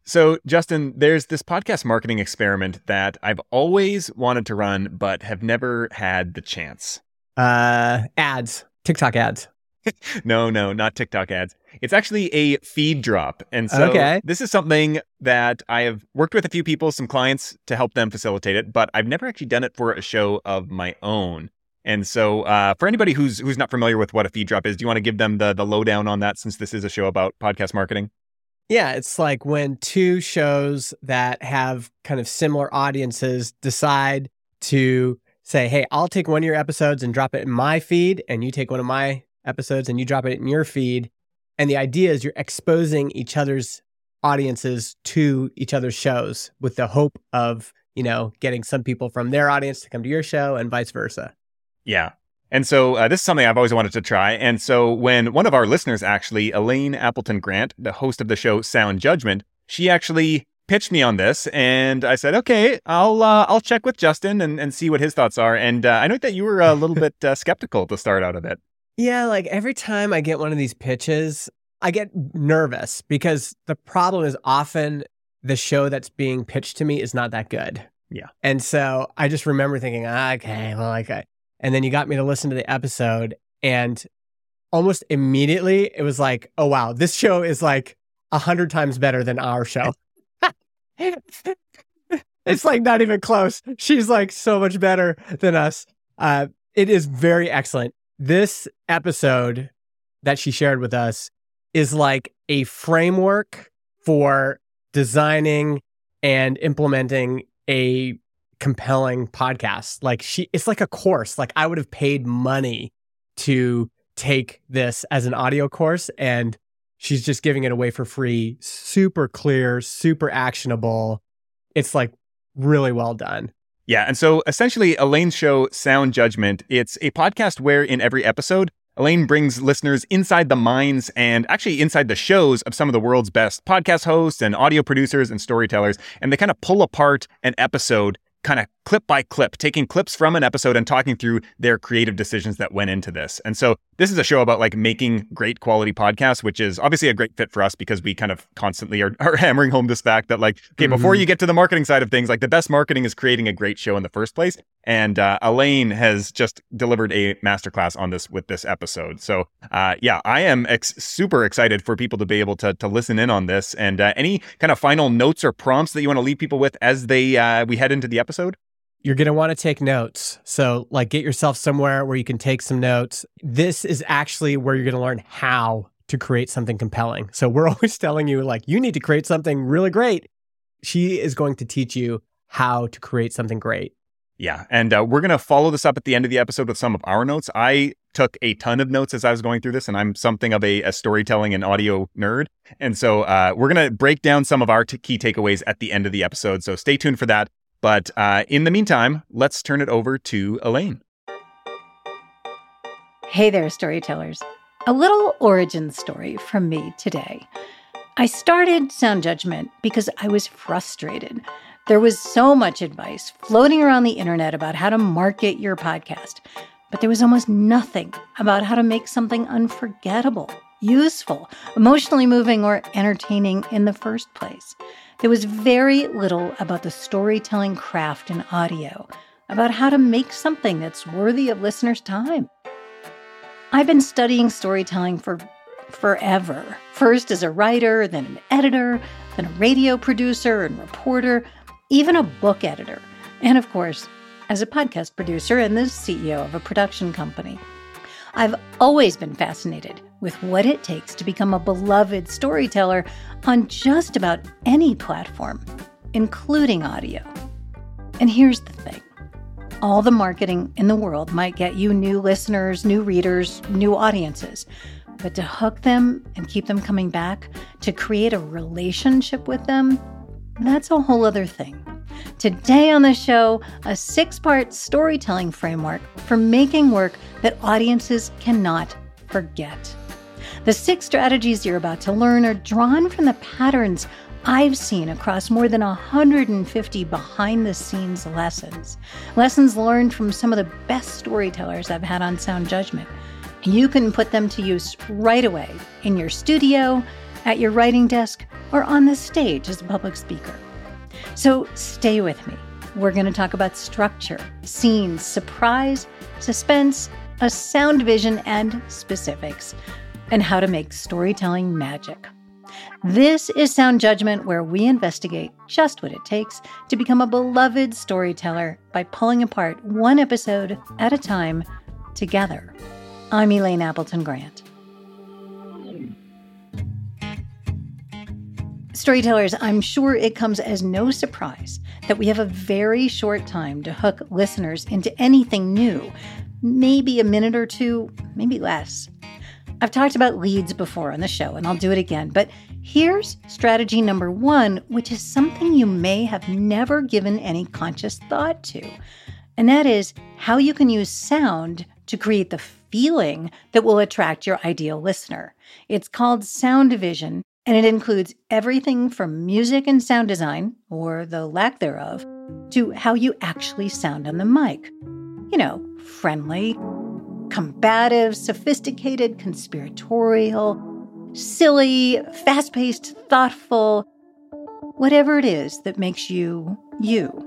So, Justin, there's this podcast marketing experiment that I've always wanted to run, but have never had the chance. Ads, TikTok ads. No, not TikTok ads. It's actually a feed drop. And so This is something that I have worked with a few people, some clients, to help them facilitate it, but I've never actually done it for a show of my own. And so for anybody who's not familiar with what a feed drop is, do you want to give them the lowdown on that, since this is a show about podcast marketing? Yeah, it's like when two shows that have kind of similar audiences decide to say, hey, I'll take one of your episodes and drop it in my feed, and you take one of my episodes and you drop it in your feed. And the idea is you're exposing each other's audiences to each other's shows with the hope of, getting some people from their audience to come to your show and vice versa. Yeah. And so this is something I've always wanted to try. And so when one of our listeners, actually, Elaine Appleton Grant, the host of the show Sound Judgment, she actually pitched me on this. And I said, okay, I'll check with Justin and see what his thoughts are. And I know that you were a little bit skeptical to start out of it. Yeah, like every time I get one of these pitches, I get nervous because the problem is often the show that's being pitched to me is not that good. Yeah. And so I just remember thinking, okay, well, and then you got me to listen to the episode, and almost immediately it was like, oh, wow, this show is like 100 times better than our show. It's like not even close. She's like so much better than us. It is very excellent. This episode that she shared with us is like a framework for designing and implementing a compelling podcast. Like it's like a course. Like I would have paid money to take this as an audio course, and she's just giving it away for free. Super clear, super actionable. It's like really well done. Yeah. And so essentially Elaine's show, Sound Judgment, it's a podcast where in every episode, Elaine brings listeners inside the minds and actually inside the shows of some of the world's best podcast hosts and audio producers and storytellers. And they kind of pull apart an episode kind of clip by clip, taking clips from an episode and talking through their creative decisions that went into this. And so this is a show about like making great quality podcasts, which is obviously a great fit for us because we kind of constantly are hammering home this fact that like, okay, before you get to the marketing side of things, like the best marketing is creating a great show in the first place. And Elaine has just delivered a masterclass on this with this episode. So yeah, I am super excited for people to be able to listen in on this. And any kind of final notes or prompts that you want to leave people with as we head into the episode? You're going to want to take notes. So like get yourself somewhere where you can take some notes. This is actually where you're going to learn how to create something compelling. So we're always telling you like, you need to create something really great. She is going to teach you how to create something great. Yeah. And we're going to follow this up at the end of the episode with some of our notes. I took a ton of notes as I was going through this, and I'm something of a storytelling and audio nerd. And so we're going to break down some of our key takeaways at the end of the episode. So stay tuned for that. But in the meantime, let's turn it over to Elaine. Hey there, storytellers. A little origin story from me today. I started Sound Judgment because I was frustrated. There was so much advice floating around the internet about how to market your podcast, but there was almost nothing about how to make something unforgettable, useful, emotionally moving, or entertaining in the first place. There was very little about the storytelling craft in audio, about how to make something that's worthy of listeners' time. I've been studying storytelling for forever. First as a writer, then an editor, then a radio producer and reporter, even a book editor, and of course, as a podcast producer and the CEO of a production company. I've always been fascinated with what it takes to become a beloved storyteller on just about any platform, including audio. And here's the thing. All the marketing in the world might get you new listeners, new readers, new audiences. But to hook them and keep them coming back, to create a relationship with them, that's a whole other thing. Today on the show, a 6-part storytelling framework for making work that audiences cannot forget. The 6 strategies you're about to learn are drawn from the patterns I've seen across more than 150 behind-the-scenes lessons. Lessons learned from some of the best storytellers I've had on Sound Judgment. You can put them to use right away in your studio, at your writing desk, or on the stage as a public speaker. So stay with me. We're going to talk about structure, scenes, surprise, suspense, a sound vision, and specifics, and how to make storytelling magic. This is Sound Judgment, where we investigate just what it takes to become a beloved storyteller by pulling apart one episode at a time together. I'm Elaine Appleton Grant. Storytellers, I'm sure it comes as no surprise that we have a very short time to hook listeners into anything new. Maybe a minute or two, maybe less. I've talked about leads before on the show, and I'll do it again, but here's strategy number 1, which is something you may have never given any conscious thought to, and that is how you can use sound to create the feeling that will attract your ideal listener. It's called sound vision, and it includes everything from music and sound design, or the lack thereof, to how you actually sound on the mic. You know, friendly, combative, sophisticated, conspiratorial, silly, fast-paced, thoughtful, whatever it is that makes you, you.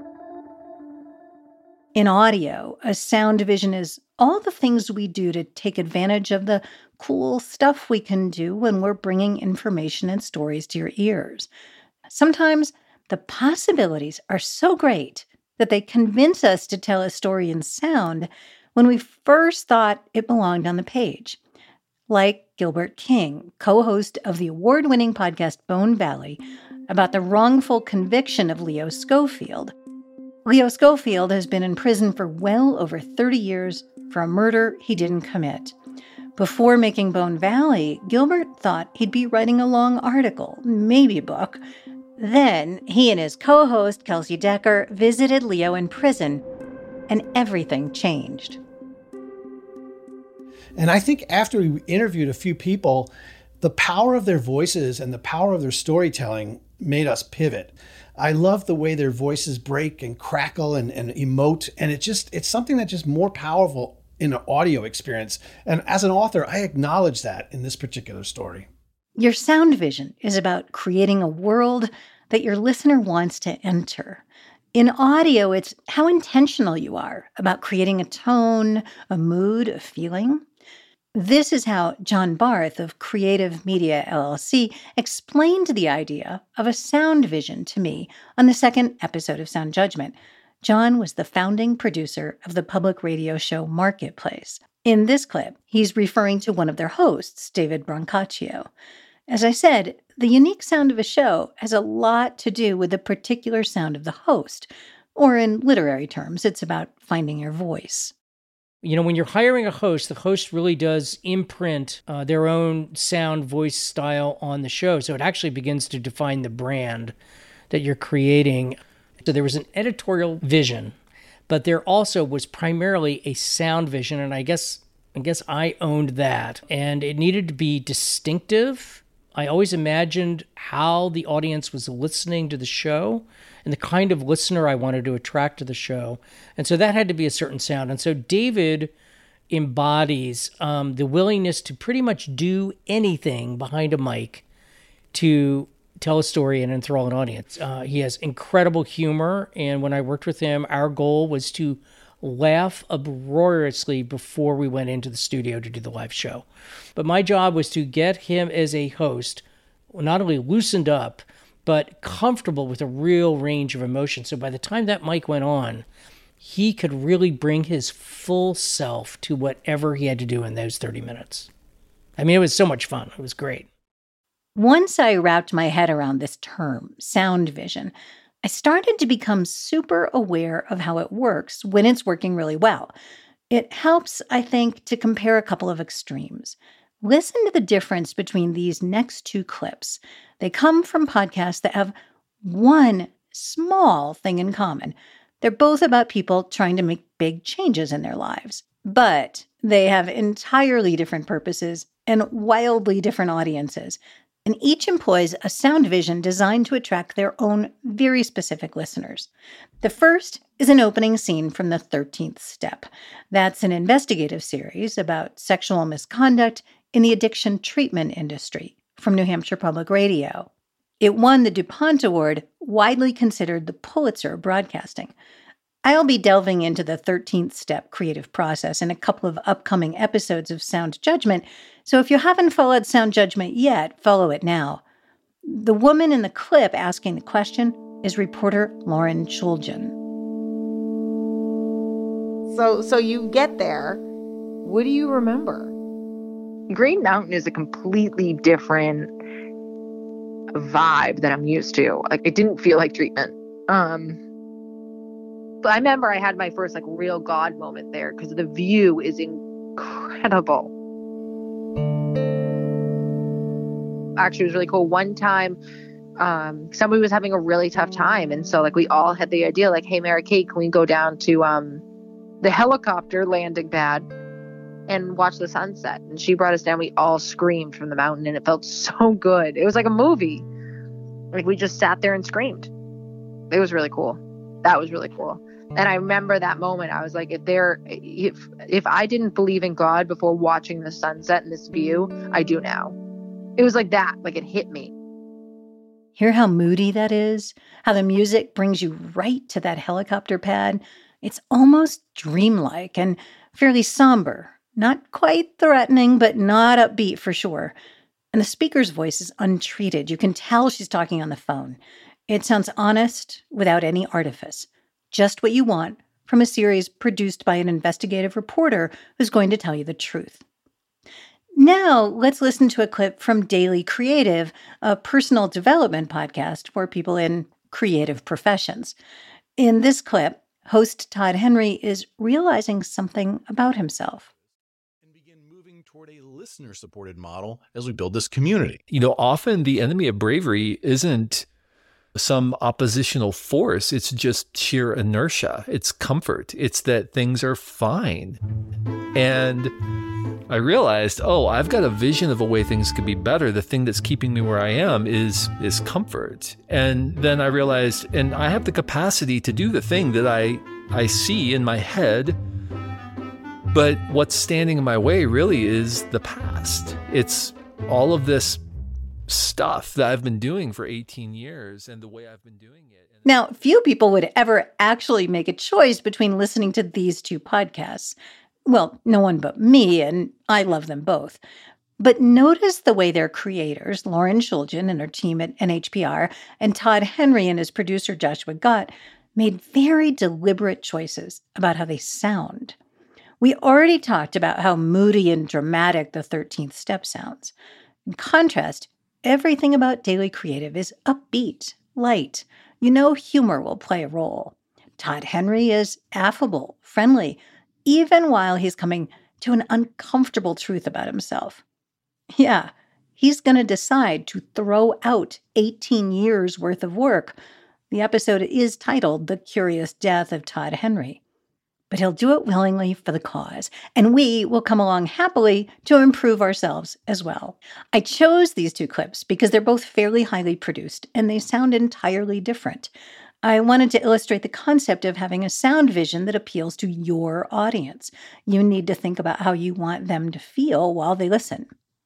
In audio, a sound vision is all the things we do to take advantage of the cool stuff we can do when we're bringing information and stories to your ears. Sometimes the possibilities are so great that they convince us to tell a story in sound when we first thought it belonged on the page. Like Gilbert King, co-host of the award-winning podcast Bone Valley, about the wrongful conviction of Leo Schofield. Leo Schofield has been in prison for well over 30 years for a murder he didn't commit. Before making Bone Valley, Gilbert thought he'd be writing a long article, maybe a book. Then he and his co-host, Kelsey Decker, visited Leo in prison, and everything changed. And I think after we interviewed a few people, the power of their voices and the power of their storytelling made us pivot. I love the way their voices break and crackle and emote. And it's something that's just more powerful in an audio experience. And as an author, I acknowledge that in this particular story. Your sound vision is about creating a world that your listener wants to enter. In audio, it's how intentional you are about creating a tone, a mood, a feeling. This is how John Barth of Creative Media LLC explained the idea of a sound vision to me on the second episode of Sound Judgment. John was the founding producer of the public radio show Marketplace. In this clip, he's referring to one of their hosts, David Brancaccio. As I said, the unique sound of a show has a lot to do with the particular sound of the host, or in literary terms, it's about finding your voice. You know, when you're hiring a host, the host really does imprint their own sound, voice style on the show. So it actually begins to define the brand that you're creating. So there was an editorial vision, but there also was primarily a sound vision. And I guess I owned that. And it needed to be distinctive. I always imagined how the audience was listening to the show and the kind of listener I wanted to attract to the show. And so that had to be a certain sound. And so David embodies the willingness to pretty much do anything behind a mic to tell a story and enthrall an audience. He has incredible humor. And when I worked with him, our goal was to laugh uproariously before we went into the studio to do the live show. But my job was to get him as a host not only loosened up, but comfortable with a real range of emotion. So by the time that mic went on, he could really bring his full self to whatever he had to do in those 30 minutes. I mean, it was so much fun. It was great. Once I wrapped my head around this term, sound vision, I started to become super aware of how it works when it's working really well. It helps, I think, to compare a couple of extremes. Listen to the difference between these next two clips. They come from podcasts that have one small thing in common. They're both about people trying to make big changes in their lives, but they have entirely different purposes and wildly different audiences. And each employs a sound vision designed to attract their own very specific listeners. The first is an opening scene from The 13th Step. That's an investigative series about sexual misconduct in the addiction treatment industry, from New Hampshire Public Radio. It won the DuPont Award, widely considered the Pulitzer of broadcasting. I'll be delving into the 13th step creative process in a couple of upcoming episodes of Sound Judgment, so if you haven't followed Sound Judgment yet, follow it now. The woman in the clip asking the question is reporter Lauren Shulgin. So you get there. What do you remember? Green Mountain is a completely different vibe that I'm used to. Like, it didn't feel like treatment. But I remember I had my first real God moment there because the view is incredible. Actually, it was really cool. One time, somebody was having a really tough time, and so we all had the idea, hey, Mary Kate, can we go down to the helicopter landing pad and watch the sunset? And she brought us down. We all screamed from the mountain, and it felt so good. It was like a movie. We just sat there and screamed. It was really cool. That was really cool. And I remember that moment. I was like, if I didn't believe in God before watching the sunset and this view, I do now. It was like that. It hit me. Hear how moody that is? How the music brings you right to that helicopter pad? It's almost dreamlike and fairly somber. Not quite threatening, but not upbeat for sure. And the speaker's voice is untreated. You can tell she's talking on the phone. It sounds honest, without any artifice. Just what you want from a series produced by an investigative reporter who's going to tell you the truth. Now, let's listen to a clip from Daily Creative, a personal development podcast for people in creative professions. In this clip, host Todd Henry is realizing something about himself. And begin moving toward a listener-supported model as we build this community. Often the enemy of bravery isn't some oppositional force. It's just sheer inertia. It's comfort. It's that things are fine. And I realized, I've got a vision of a way things could be better. The thing that's keeping me where I am is comfort. And then I realized, and I have the capacity to do the thing that I see in my head, but what's standing in my way really is the past. It's all of this stuff that I've been doing for 18 years and the way I've been doing it. Now, few people would ever actually make a choice between listening to these two podcasts. Well, no one but me, and I love them both. But notice the way their creators, Lauren Shulgin and her team at NHPR, and Todd Henry and his producer Joshua Gott, made very deliberate choices about how they sound. We already talked about how moody and dramatic the 13th step sounds. In contrast, everything about Daily Creative is upbeat, light. Humor will play a role. Todd Henry is affable, friendly, even while he's coming to an uncomfortable truth about himself. Yeah, he's going to decide to throw out 18 years worth of work. The episode is titled The Curious Death of Todd Henry. But he'll do it willingly for the cause, and we will come along happily to improve ourselves as well. I chose these two clips because they're both fairly highly produced, and they sound entirely different. I wanted to illustrate the concept of having a sound vision that appeals to your audience. You need to think about how you want them to feel while they listen.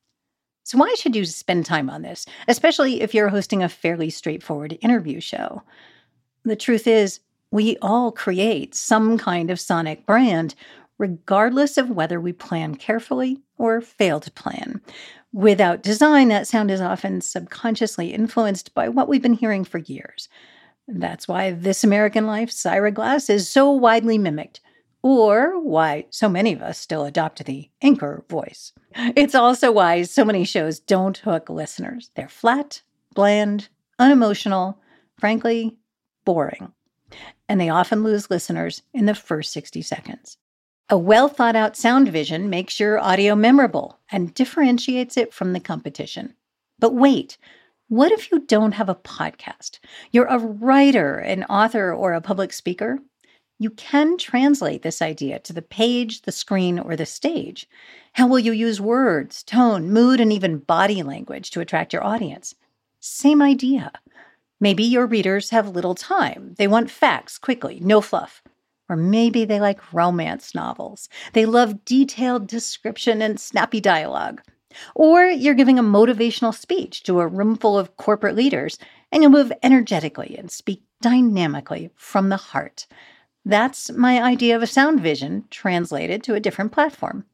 So why should you spend time on this, especially if you're hosting a fairly straightforward interview show? The truth is, we all create some kind of sonic brand, regardless of whether we plan carefully or fail to plan. Without design, that sound is often subconsciously influenced by what we've been hearing for years. That's why This American Life's Ira Glass is so widely mimicked, or why so many of us still adopt the anchor voice. It's also why so many shows don't hook listeners. They're flat, bland, unemotional, frankly, boring. And they often lose listeners in the first 60 seconds. A well-thought-out sound vision makes your audio memorable and differentiates it from the competition. But wait, what if you don't have a podcast? You're a writer, an author, or a public speaker? You can translate this idea to the page, the screen, or the stage. How will you use words, tone, mood, and even body language to attract your audience? Same idea. Maybe your readers have little time. They want facts quickly, no fluff. Or maybe they like romance novels. They love detailed description and snappy dialogue. Or you're giving a motivational speech to a room full of corporate leaders, and you'll move energetically and speak dynamically from the heart. That's my idea of a sound vision translated to a different platform.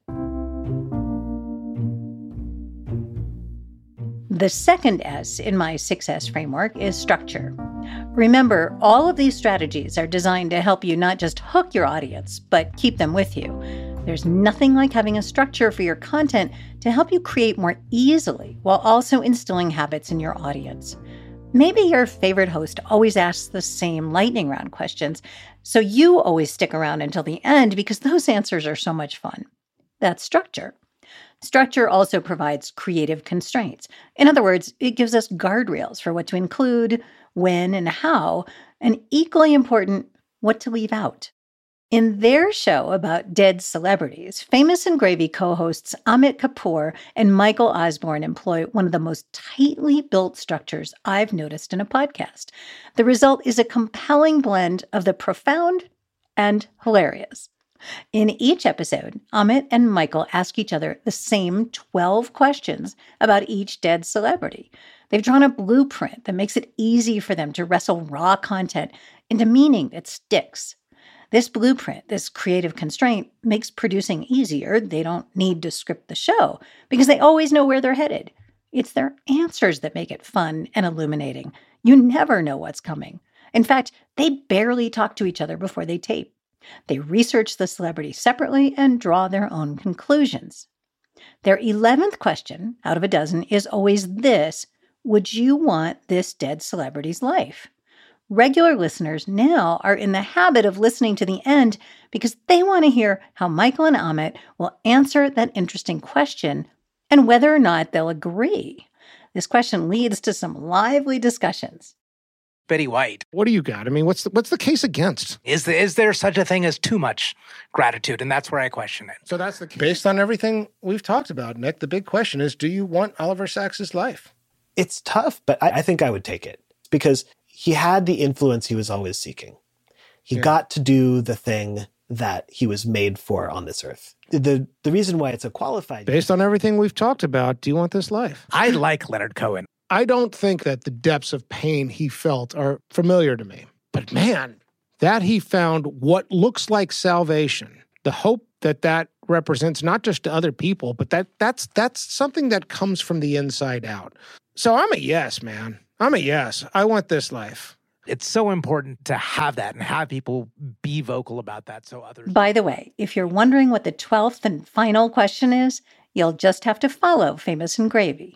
The second S in my 6S framework is structure. Remember, all of these strategies are designed to help you not just hook your audience, but keep them with you. There's nothing like having a structure for your content to help you create more easily while also instilling habits in your audience. Maybe your favorite host always asks the same lightning round questions, so you always stick around until the end because those answers are so much fun. That's structure. Structure also provides creative constraints. In other words, it gives us guardrails for what to include, when, and how, and equally important, what to leave out. In their show about dead celebrities, Famous and Gravy co-hosts Amit Kapoor and Michael Osborne employ one of the most tightly built structures I've noticed in a podcast. The result is a compelling blend of the profound and hilarious. In each episode, Amit and Michael ask each other the same 12 questions about each dead celebrity. They've drawn a blueprint that makes it easy for them to wrestle raw content into meaning that sticks. This blueprint, this creative constraint, makes producing easier. They don't need to script the show because they always know where they're headed. It's their answers that make it fun and illuminating. You never know what's coming. In fact, they barely talk to each other before they tape. They research the celebrity separately and draw their own conclusions. Their 11th question out of a dozen is always this: would you want this dead celebrity's life? Regular listeners now are in the habit of listening to the end because they want to hear how Michael and Amit will answer that interesting question and whether or not they'll agree. This question leads to some lively discussions. Betty White. What do you got? I mean, what's the case against? Is there such a thing as too much gratitude? And that's where I question it. So that's the case. Based on everything we've talked about, Nick, the big question is, do you want Oliver Sacks' life? It's tough, but I think I would take it because he had the influence he was always seeking. He got to do the thing that he was made for on this earth. The reason why it's a qualified... Based on everything we've talked about, do you want this life? I like Leonard Cohen. I don't think that the depths of pain he felt are familiar to me. But man, that he found what looks like salvation, the hope that represents not just to other people, but that's something that comes from the inside out. So I'm a yes, man. I'm a yes. I want this life. It's so important to have that and have people be vocal about that so others... By the way, if you're wondering what the 12th and final question is, you'll just have to follow Famous and Gravy.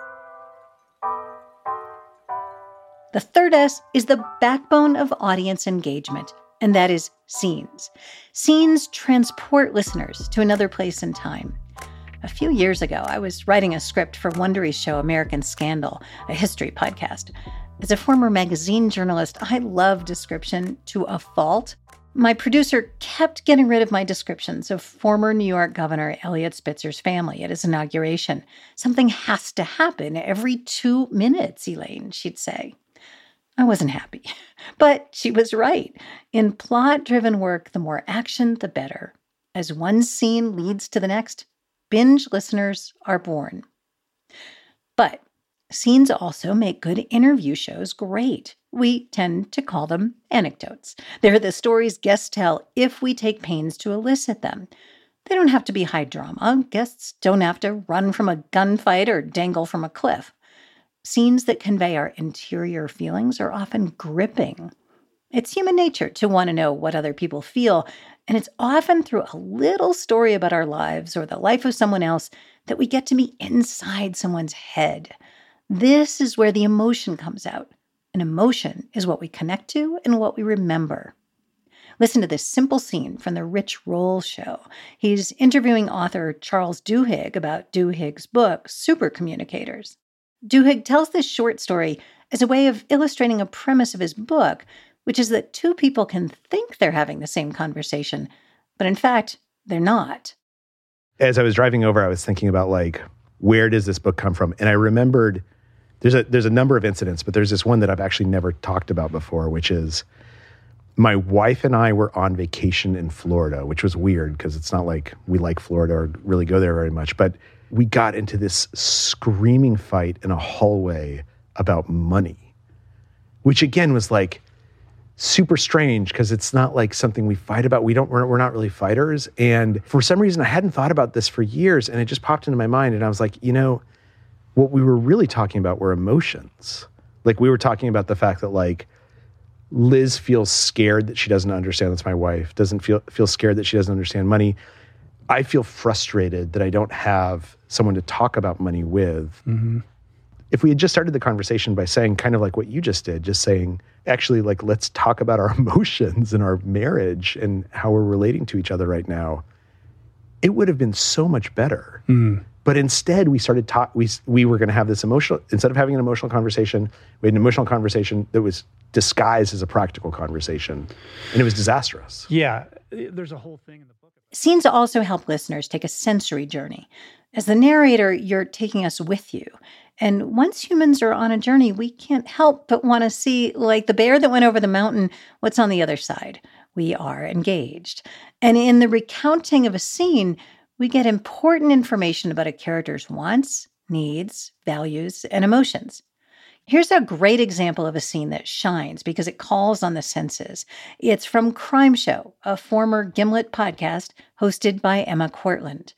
The third S is the backbone of audience engagement, and that is scenes. Scenes transport listeners to another place and time. A few years ago, I was writing a script for Wondery's show American Scandal, a history podcast. As a former magazine journalist, I love description to a fault. My producer kept getting rid of my descriptions of former New York Governor Eliot Spitzer's family at his inauguration. Something has to happen every 2 minutes, Elaine, she'd say. I wasn't happy, but she was right. In plot-driven work, the more action, the better. As one scene leads to the next, binge listeners are born. But scenes also make good interview shows great. We tend to call them anecdotes. They're the stories guests tell if we take pains to elicit them. They don't have to be high drama. Guests don't have to run from a gunfight or dangle from a cliff. Scenes that convey our interior feelings are often gripping. It's human nature to want to know what other people feel, and it's often through a little story about our lives or the life of someone else that we get to be inside someone's head. This is where the emotion comes out. And emotion is what we connect to and what we remember. Listen to this simple scene from the Rich Roll show. He's interviewing author Charles Duhigg about Duhigg's book, Super Communicators. Duhigg tells this short story as a way of illustrating a premise of his book, which is that two people can think they're having the same conversation, but in fact, they're not. As I was driving over, I was thinking about, where does this book come from? And I remembered there's a number of incidents, but there's this one that I've actually never talked about before, which is my wife and I were on vacation in Florida, which was weird because it's not like we like Florida or really go there very much. But we got into this screaming fight in a hallway about money, which again was like super strange because it's not like something we fight about. We're not really fighters. And for some reason, I hadn't thought about this for years, and it just popped into my mind. And I was like, what we were really talking about were emotions. Like, we were talking about the fact that, like, Liz feels scared that she doesn't understand. That's my wife. Doesn't feel scared that she doesn't understand money. I feel frustrated that I don't have someone to talk about money with. Mm-hmm. If we had just started the conversation by saying kind of like what you just did, just saying, actually, like, let's talk about our emotions and our marriage and how we're relating to each other right now, it would have been so much better. Mm. But instead, we started we were going to have this instead of having an emotional conversation, we had an emotional conversation that was disguised as a practical conversation, and it was disastrous. Yeah, there's a whole thing in the book. Scenes also help listeners take a sensory journey. As the narrator, you're taking us with you. And once humans are on a journey, we can't help but want to see, like the bear that went over the mountain, what's on the other side. We are engaged. And in the recounting of a scene, we get important information about a character's wants, needs, values, and emotions. Here's a great example of a scene that shines because it calls on the senses. It's from Crime Show, a former Gimlet podcast hosted by Emma Cortland.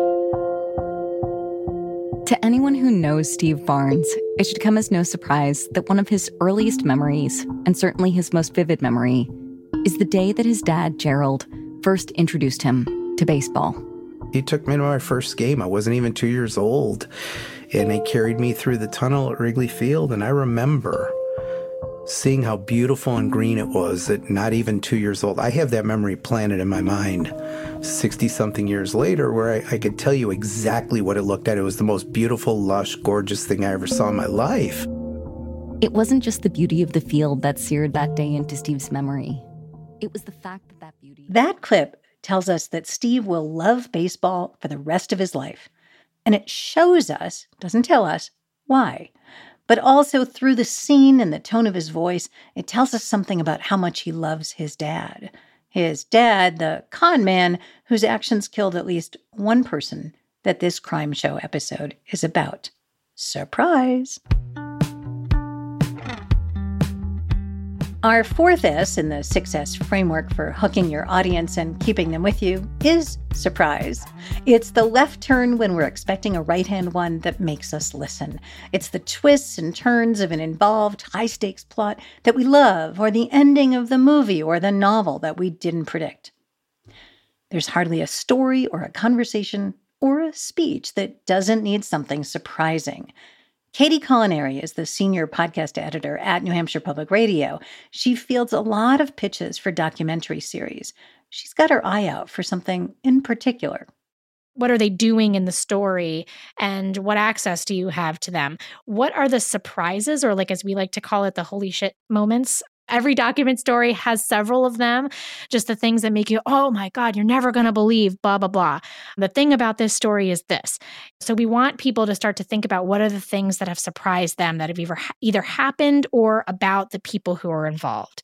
To anyone who knows Steve Barnes, it should come as no surprise that one of his earliest memories, and certainly his most vivid memory, is the day that his dad, Gerald, first introduced him to baseball. He took me to my first game. I wasn't even 2 years old. And he carried me through the tunnel at Wrigley Field. And I remember seeing how beautiful and green it was at not even 2 years old. I have that memory planted in my mind 60-something years later where I could tell you exactly what it looked at. It was the most beautiful, lush, gorgeous thing I ever saw in my life. It wasn't just the beauty of the field that seared that day into Steve's memory. It was the fact that that beauty... That clip tells us that Steve will love baseball for the rest of his life. And it shows us, doesn't tell us, why. But also through the scene and the tone of his voice, it tells us something about how much he loves his dad. His dad, the con man, whose actions killed at least one person that this Crime Show episode is about. Surprise! Our fourth S in the 6S framework for hooking your audience and keeping them with you is surprise. It's the left turn when we're expecting a right-hand one that makes us listen. It's the twists and turns of an involved, high-stakes plot that we love, or the ending of the movie or the novel that we didn't predict. There's hardly a story or a conversation or a speech that doesn't need something surprising. Katie Culinary is the senior podcast editor at New Hampshire Public Radio. She fields a lot of pitches for documentary series. She's got her eye out for something in particular. What are they doing in the story, and what access do you have to them? What are the surprises, or like as we like to call it, the holy shit moments? Every document story has several of them, just the things that make you, oh my God, you're never going to believe, blah, blah, blah. The thing about this story is this. So we want people to start to think about what are the things that have surprised them, that have either happened or about the people who are involved.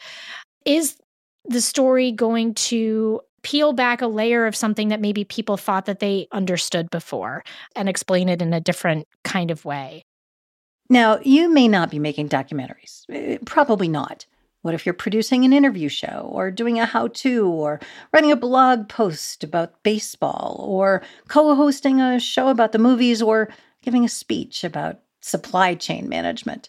Is the story going to peel back a layer of something that maybe people thought that they understood before and explain it in a different kind of way? Now, you may not be making documentaries. Probably not. What if you're producing an interview show, or doing a how-to, or writing a blog post about baseball, or co-hosting a show about the movies, or giving a speech about supply chain management?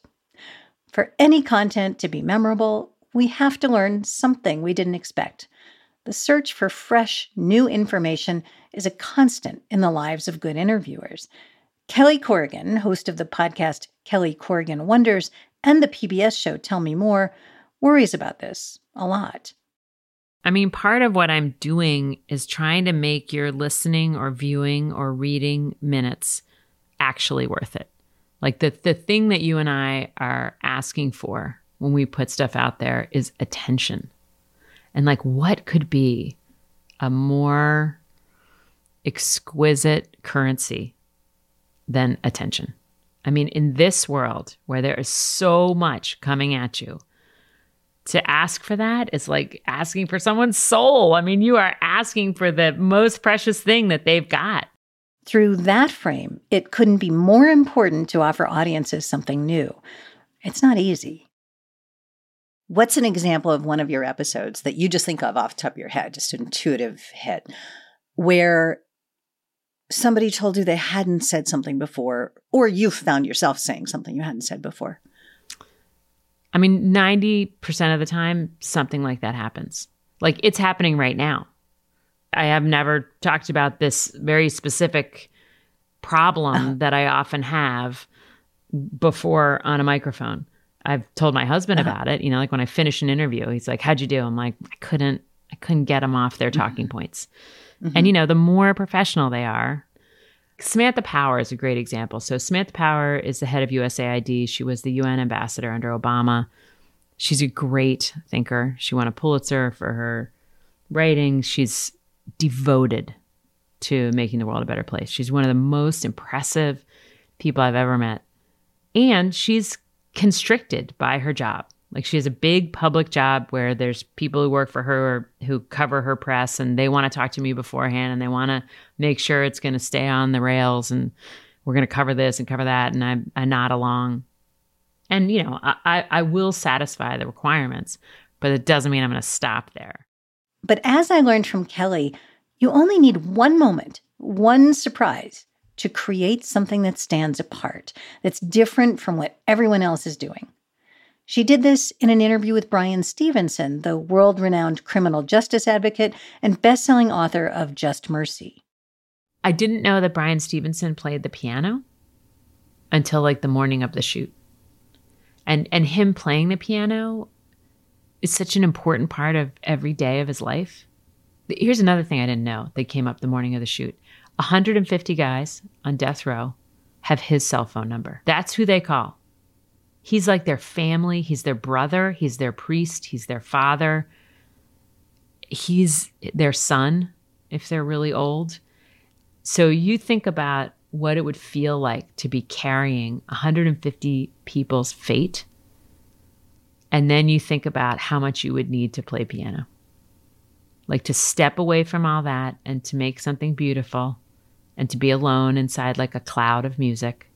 For any content to be memorable, we have to learn something we didn't expect. The search for fresh, new information is a constant in the lives of good interviewers. Kelly Corrigan, host of the podcast Kelly Corrigan Wonders and the PBS show Tell Me More, worries about this a lot. I mean, part of what I'm doing is trying to make your listening or viewing or reading minutes actually worth it. Like the thing that you and I are asking for when we put stuff out there is attention. And like, what could be a more exquisite currency than attention? I mean, in this world where there is so much coming at you, to ask for that is like asking for someone's soul. I mean, you are asking for the most precious thing that they've got. Through that frame, it couldn't be more important to offer audiences something new. It's not easy. What's an example of one of your episodes that you just think of off the top of your head, just an intuitive hit, where somebody told you they hadn't said something before, or you found yourself saying something you hadn't said before? I mean, 90% of the time, something like that happens. Like, it's happening right now. I have never talked about this very specific problem that I often have before on a microphone. I've told my husband about it. You know, like when I finish an interview, he's like, "How'd you do?" I'm like, I couldn't get them off their talking points. And, you know, the more professional they are. Samantha Power is a great example. So Samantha Power is the head of USAID. She was the UN ambassador under Obama. She's a great thinker. She won a Pulitzer for her writing. She's devoted to making the world a better place. She's one of the most impressive people I've ever met. And she's constricted by her job. Like, she has a big public job where there's people who work for her who cover her press, and they want to talk to me beforehand, and they want to make sure it's going to stay on the rails, and we're going to cover this and cover that, and I nod along. And, you know, I will satisfy the requirements, but it doesn't mean I'm going to stop there. But as I learned from Kelly, you only need one moment, one surprise, to create something that stands apart, that's different from what everyone else is doing. She did this in an interview with Bryan Stevenson, the world-renowned criminal justice advocate and best-selling author of Just Mercy. I didn't know that Bryan Stevenson played the piano until like the morning of the shoot. And him playing the piano is such an important part of every day of his life. Here's another thing I didn't know that came up the morning of the shoot. 150 guys on death row have his cell phone number. That's who they call. He's like their family. He's their brother. He's their priest. He's their father. He's their son, if they're really old. So you think about what it would feel like to be carrying 150 people's fate. And then you think about how much you would need to play piano. Like, to step away from all that and to make something beautiful and to be alone inside like a cloud of music.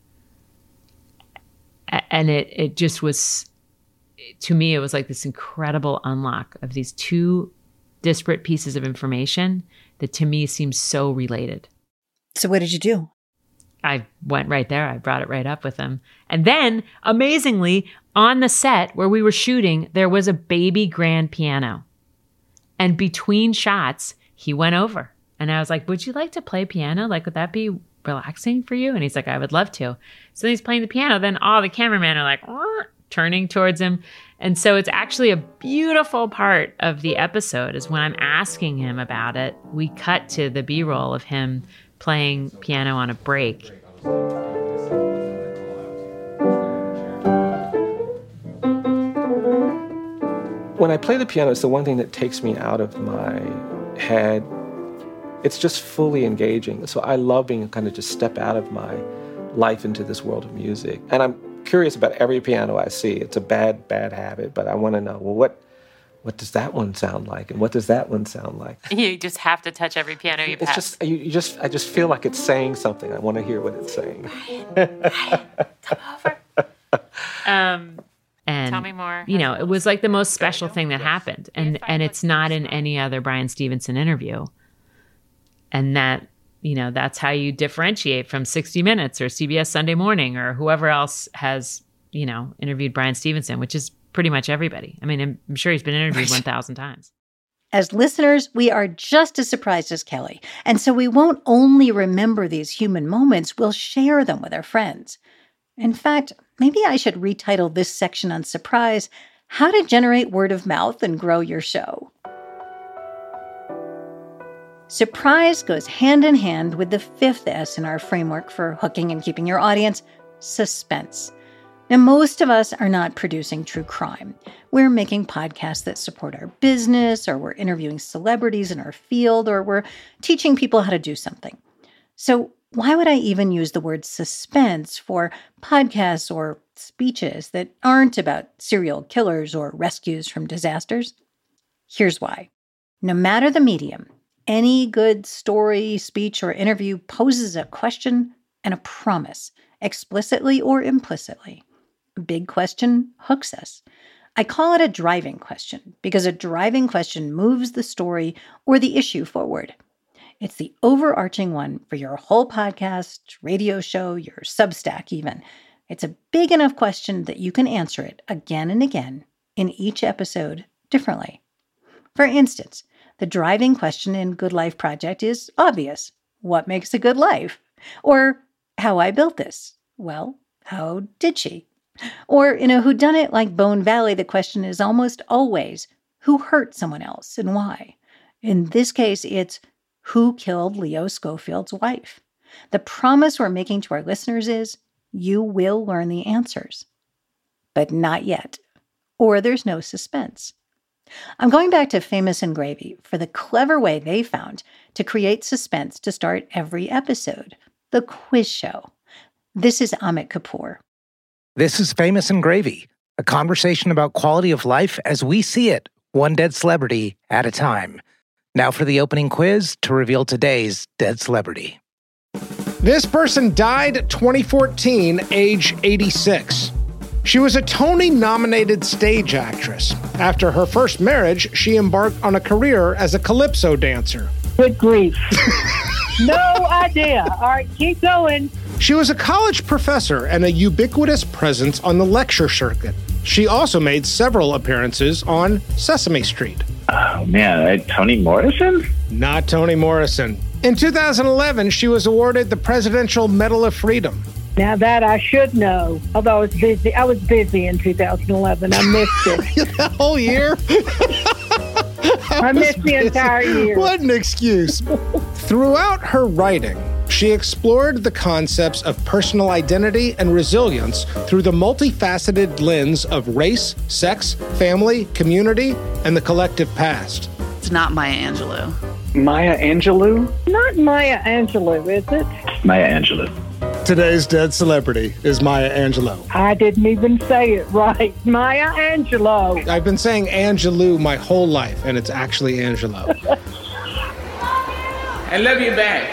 And it just was, to me, it was like this incredible unlock of these two disparate pieces of information that to me seems so related. So what did you do? I went right there. I brought it right up with him. And then, amazingly, on the set where we were shooting, there was a baby grand piano. And between shots, he went over. And I was like, "Would you like to play piano? Like, would that be relaxing for you?" And he's like, "I would love to." So he's playing the piano. Then all the cameramen are like turning towards him. And so it's actually a beautiful part of the episode is when I'm asking him about it, we cut to the B-roll of him playing piano on a break. When I play the piano, it's the one thing that takes me out of my head. It's just fully engaging. So I love being able to kind of just step out of my life into this world of music. And I'm curious about every piano I see. It's a bad habit, but I want to know, well, what does that one sound like? And what does that one sound like? You just have to touch every piano you pass. I just feel like it's saying something. I want to hear what it's saying. Brian, come over. And tell me more. You know, it was like the most special thing that happened. And it's not in any other Bryan Stevenson interview. And that, you know, that's how you differentiate from 60 Minutes or CBS Sunday Morning or whoever else has, you know, interviewed Bryan Stevenson, which is pretty much everybody. I mean, I'm sure he's been interviewed 1,000 times. As listeners, we are just as surprised as Kelly. And so we won't only remember these human moments, we'll share them with our friends. In fact, maybe I should retitle this section on surprise, How to Generate Word of Mouth and Grow Your Show. Surprise goes hand in hand with the fifth S in our framework for hooking and keeping your audience, suspense. Now, most of us are not producing true crime. We're making podcasts that support our business, or we're interviewing celebrities in our field, or we're teaching people how to do something. So why would I even use the word suspense for podcasts or speeches that aren't about serial killers or rescues from disasters? Here's why. No matter the medium, Any good story, speech, or interview poses a question and a promise, explicitly or implicitly. A big question hooks us. I call it a driving question because a driving question moves the story or the issue forward. It's the overarching one for your whole podcast, radio show, your Substack even. It's a big enough question that you can answer it again and again in each episode differently. For instance, the driving question in Good Life Project is obvious. What makes a good life? Or how I built this. Well, how did she? Or in a whodunit like Bone Valley, the question is almost always, who hurt someone else and why? In this case, it's who killed Leo Schofield's wife? The promise we're making to our listeners is you will learn the answers. But not yet. Or there's no suspense. I'm going back to Famous and Gravy for the clever way they found to create suspense to start every episode, the quiz show. This is Amit Kapoor. This is Famous and Gravy, a conversation about quality of life as we see it, one dead celebrity at a time. Now for the opening quiz to reveal today's dead celebrity. This person died 2014, age 86. She was a Tony-nominated stage actress. After her first marriage, she embarked on a career as a calypso dancer. Good grief. No idea. All right, keep going. She was a college professor and a ubiquitous presence on the lecture circuit. She also made several appearances on Sesame Street. Oh, man, Toni Morrison? Not Toni Morrison. In 2011, she was awarded the Presidential Medal of Freedom. Now that I should know, although I was busy. I was busy in 2011. I missed it. The whole year? I missed the entire year. What an excuse. Throughout her writing, she explored the concepts of personal identity and resilience through the multifaceted lens of race, sex, family, community, and the collective past. It's not Maya Angelou. Maya Angelou? Not Maya Angelou, is it? Maya Angelou. Today's dead celebrity is Maya Angelou. I didn't even say it right. Maya Angelou. I've been saying Angelou my whole life, and it's actually Angelou. I love you back.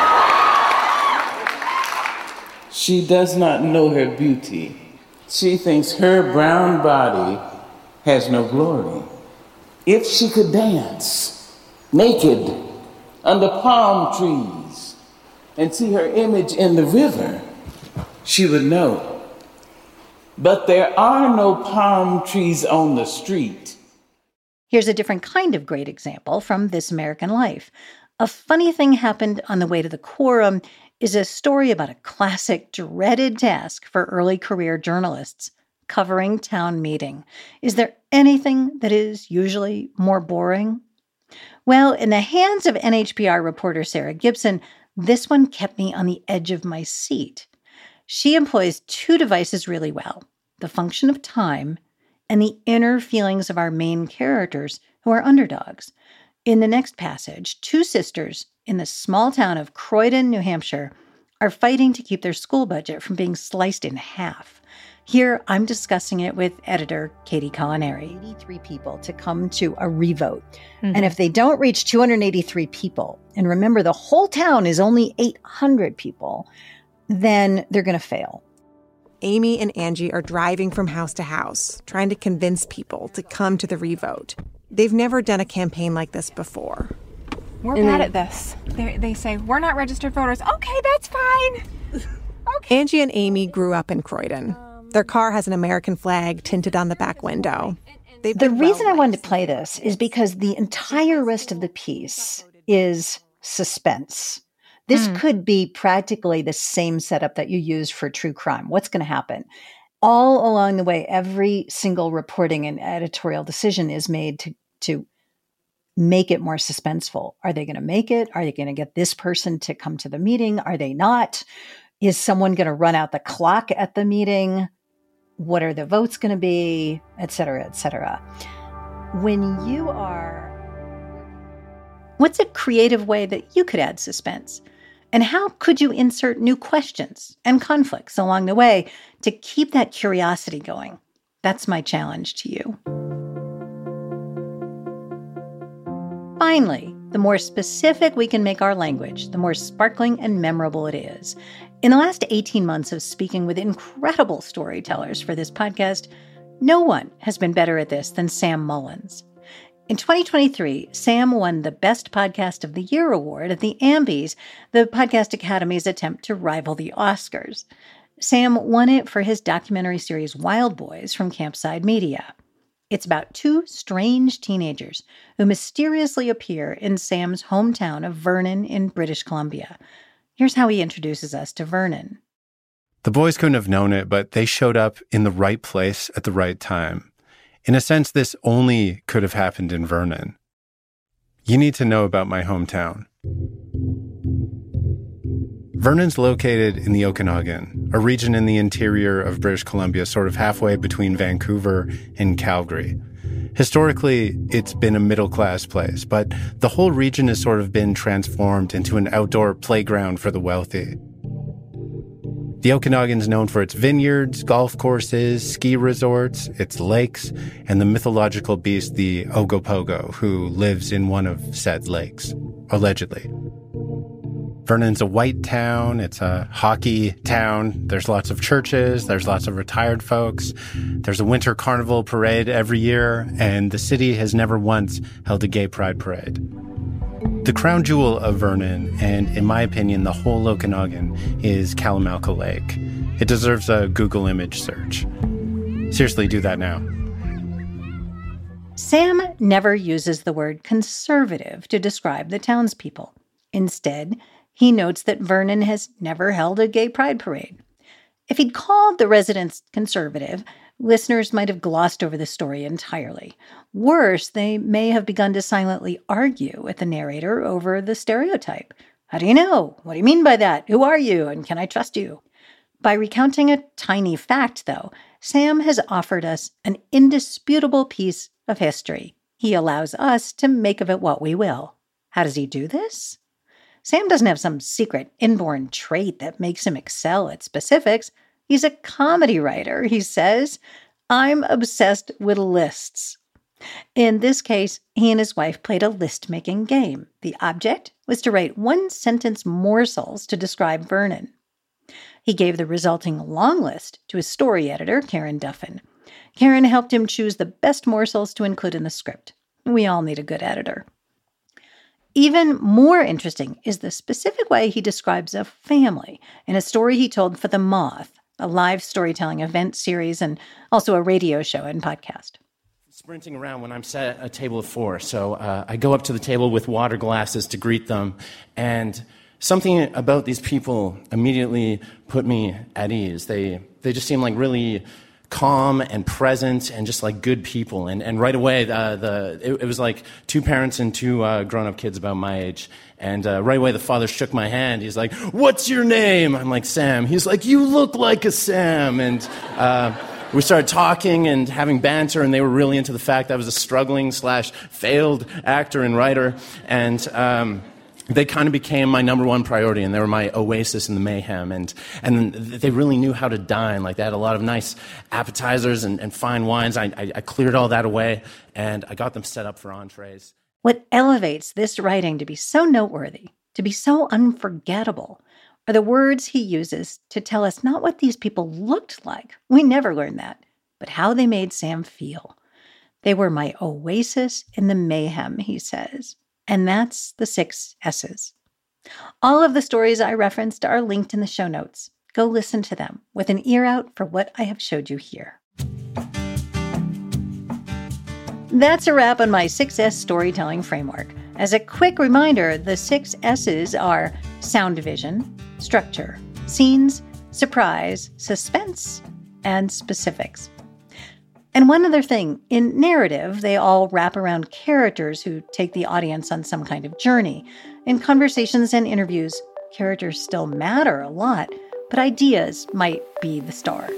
She does not know her beauty. She thinks her brown body has no glory. If she could dance naked under palm trees and see her image in the river, she would know. But there are no palm trees on the street. Here's a different kind of great example from This American Life. A Funny Thing Happened on the Way to the Quorum is a story about a classic dreaded task for early career journalists, covering town meeting. Is there anything that is usually more boring? Well, in the hands of NHPR reporter Sarah Gibson, this one kept me on the edge of my seat. She employs two devices really well, the function of time and the inner feelings of our main characters who are underdogs. In the next passage, two sisters in the small town of Croydon, New Hampshire, are fighting to keep their school budget from being sliced in half. Here, I'm discussing it with editor Katie Culinary. 83 people to come to a revote. Mm-hmm. And if they don't reach 283 people, and remember the whole town is only 800 people, then they're going to fail. Amy and Angie are driving from house to house, trying to convince people to come to the revote. They've never done a campaign like this before. We're bad at this. They say, we're not registered voters. Okay, that's fine. Okay. Angie and Amy grew up in Croydon. Their car has an American flag tinted on the back window. The reason I wanted to play this is because the entire rest of the piece is suspense. This could be practically the same setup that you use for true crime. What's going to happen? All along the way, every single reporting and editorial decision is made to make it more suspenseful. Are they going to make it? Are they going to get this person to come to the meeting? Are they not? Is someone going to run out the clock at the meeting? What are the votes going to be? Et cetera, et cetera. What's a creative way that you could add suspense? And how could you insert new questions and conflicts along the way to keep that curiosity going? That's my challenge to you. Finally, The more specific we can make our language, the more sparkling and memorable it is. In the last 18 months of speaking with incredible storytellers for this podcast, no one has been better at this than Sam Mullins. In 2023, Sam won the Best Podcast of the Year award at the Ambies, the Podcast Academy's attempt to rival the Oscars. Sam won it for his documentary series Wild Boys from Campside Media. It's about two strange teenagers who mysteriously appear in Sam's hometown of Vernon in British Columbia. Here's how he introduces us to Vernon. The boys couldn't have known it, but they showed up in the right place at the right time. In a sense, this only could have happened in Vernon. You need to know about my hometown. Vernon's located in the Okanagan, a region in the interior of British Columbia, sort of halfway between Vancouver and Calgary. Historically, it's been a middle-class place, but the whole region has sort of been transformed into an outdoor playground for the wealthy. The Okanagan's known for its vineyards, golf courses, ski resorts, its lakes, and the mythological beast, the Ogopogo, who lives in one of said lakes, allegedly. Vernon's a white town. It's a hockey town. There's lots of churches. There's lots of retired folks. There's a winter carnival parade every year, and the city has never once held a gay pride parade. The crown jewel of Vernon, and in my opinion, the whole Okanagan, is Kalamalka Lake. It deserves a Google image search. Seriously, do that now. Sam never uses the word conservative to describe the townspeople. Instead, he notes that Vernon has never held a gay pride parade. If he'd called the residents conservative, listeners might have glossed over the story entirely. Worse, they may have begun to silently argue with the narrator over the stereotype. How do you know? What do you mean by that? Who are you? And can I trust you? By recounting a tiny fact, though, Sam has offered us an indisputable piece of history. He allows us to make of it what we will. How does he do this? Sam doesn't have some secret inborn trait that makes him excel at specifics. He's a comedy writer, he says. I'm obsessed with lists. In this case, he and his wife played a list-making game. The object was to write one-sentence morsels to describe Vernon. He gave the resulting long list to his story editor, Karen Duffin. Karen helped him choose the best morsels to include in the script. We all need a good editor. Even more interesting is the specific way he describes a family in a story he told for The Moth, a live storytelling event series and also a radio show and podcast. Sprinting around when I'm set at a table of four, so I go up to the table with water glasses to greet them, and something about these people immediately put me at ease. They just seem like really calm and present and just like good people. And right away, it was like two parents and two grown-up kids about my age. And right away, the father shook my hand. He's like, "What's your name?" I'm like, "Sam." He's like, "You look like a Sam." And we started talking and having banter, and they were really into the fact I was a struggling/failed actor and writer. And they kind of became my number one priority, and they were my oasis in the mayhem. And they really knew how to dine. Like, they had a lot of nice appetizers and fine wines. I cleared all that away, and I got them set up for entrees. What elevates this writing to be so noteworthy, to be so unforgettable, are the words he uses to tell us not what these people looked like. We never learned that, but how they made Sam feel. They were my oasis in the mayhem, he says. And that's the 6 S's. All of the stories I referenced are linked in the show notes. Go listen to them with an ear out for what I have showed you here. That's a wrap on my 6S storytelling framework. As a quick reminder, the 6 S's are sound vision, structure, scenes, surprise, suspense, and specifics. And one other thing, in narrative, they all wrap around characters who take the audience on some kind of journey. In conversations and interviews, characters still matter a lot, but ideas might be the star.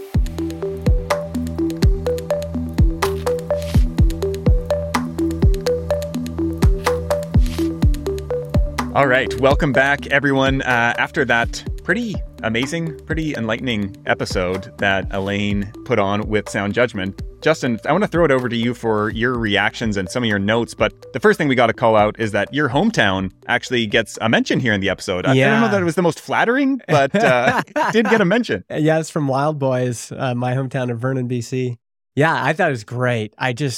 All right, welcome back, everyone. After that pretty amazing, pretty enlightening episode that Elaine put on with Sound Judgment, Justin, I want to throw it over to you for your reactions and some of your notes, but the first thing we got to call out is that your hometown actually gets a mention here in the episode. I don't know that it was the most flattering, but it did get a mention. Yeah, it's from Wild Boys, my hometown of Vernon, BC. Yeah, I thought it was great.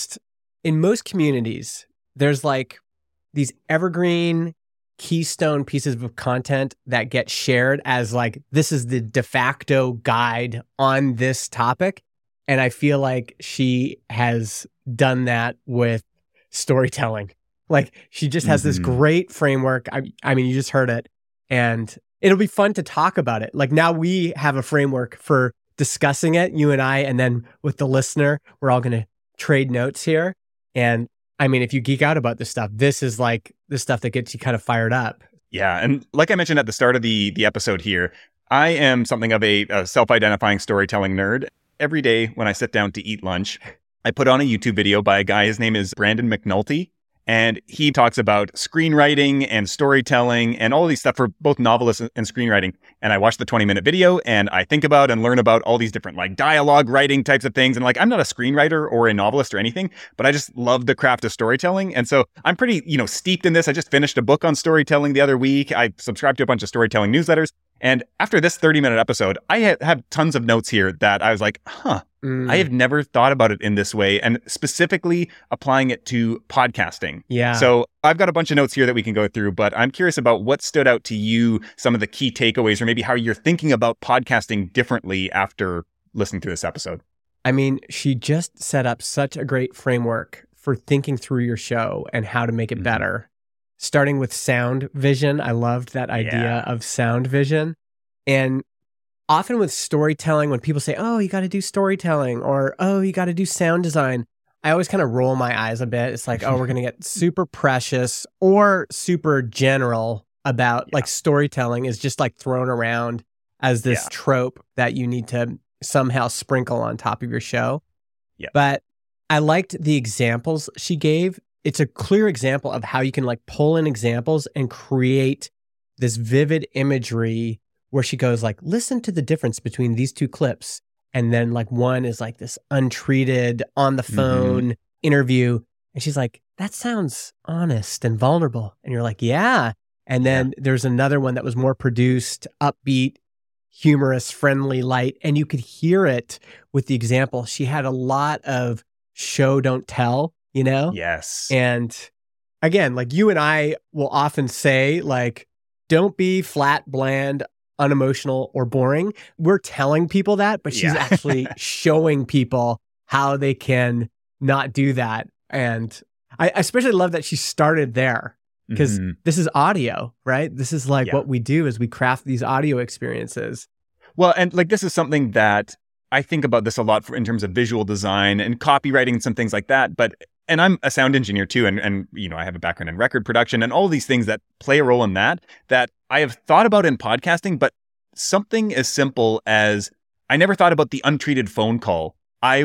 In most communities, there's like these evergreen keystone pieces of content that get shared as like, this is the de facto guide on this topic. And I feel like she has done that with storytelling. Like she just has this great framework. I mean, you just heard it, and it'll be fun to talk about it. Like now we have a framework for discussing it, you and I, and then with the listener, we're all going to trade notes here. And I mean, if you geek out about this stuff, this is like the stuff that gets you kind of fired up. Yeah. And like I mentioned at the start of the episode here, I am something of a self-identifying storytelling nerd. Every day when I sit down to eat lunch, I put on a YouTube video by a guy. His name is Brandon McNulty. And he talks about screenwriting and storytelling and all these stuff for both novelists and screenwriting. And I watch the 20-minute video and I think about and learn about all these different like dialogue writing types of things. And like, I'm not a screenwriter or a novelist or anything, but I just love the craft of storytelling. And so I'm pretty, steeped in this. I just finished a book on storytelling the other week. I subscribed to a bunch of storytelling newsletters. And after this 30-minute episode, I have tons of notes here that I was like, I have never thought about it in this way, and specifically applying it to podcasting. Yeah. So I've got a bunch of notes here that we can go through, but I'm curious about what stood out to you, some of the key takeaways, or maybe how you're thinking about podcasting differently after listening to this episode. I mean, she just set up such a great framework for thinking through your show and how to make it better. Starting with sound vision. I loved that idea of sound vision. And often with storytelling, when people say, oh, you got to do storytelling, or, oh, you got to do sound design, I always kind of roll my eyes a bit. It's like, oh, we're going to get super precious or super general about like storytelling is just like thrown around as this trope that you need to somehow sprinkle on top of your show. Yeah. But I liked the examples she gave. It's a clear example of how you can like pull in examples and create this vivid imagery where she goes like, listen to the difference between these two clips. And then like one is like this untreated on the phone interview. And she's like, that sounds honest and vulnerable. And you're like, yeah. And then there's another one that was more produced, upbeat, humorous, friendly, light. And you could hear it with the example. She had a lot of show, don't tell, Yes. And again, like you and I will often say, like, don't be flat, bland, unemotional, or boring. We're telling people that, but she's actually showing people how they can not do that. And I especially love that she started there because this is audio, right? This is like what we do is we craft these audio experiences. Well, and like this is something that I think about this a lot in terms of visual design and copywriting and some things like that. And I'm a sound engineer too. And I have a background in record production and all these things that play a role in that I have thought about in podcasting, but something as simple as I never thought about the untreated phone call.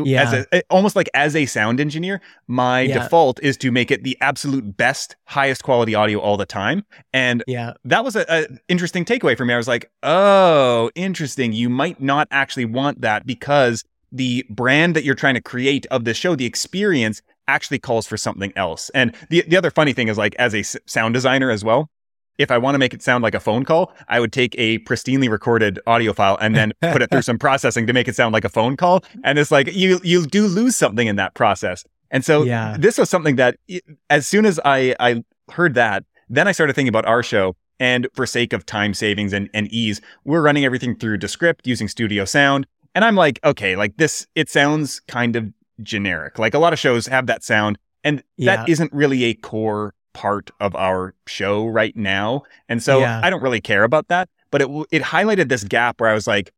Almost like as a sound engineer, my default is to make it the absolute best, highest quality audio all the time. And that was an interesting takeaway for me. I was like, oh, interesting. You might not actually want that because the brand that you're trying to create of the show, the experience actually calls for something else. And the other funny thing is like as a sound designer as well, if I want to make it sound like a phone call, I would take a pristinely recorded audio file and then put it through some processing to make it sound like a phone call. And it's like, you do lose something in that process. And so this was something that as soon as I heard that, then I started thinking about our show. And for sake of time savings and ease, we're running everything through Descript using Studio Sound. And I'm like, okay, like this, it sounds kind of generic. Like a lot of shows have that sound and that isn't really a core part of our show right now. And so I don't really care about that, but it highlighted this gap where I was like,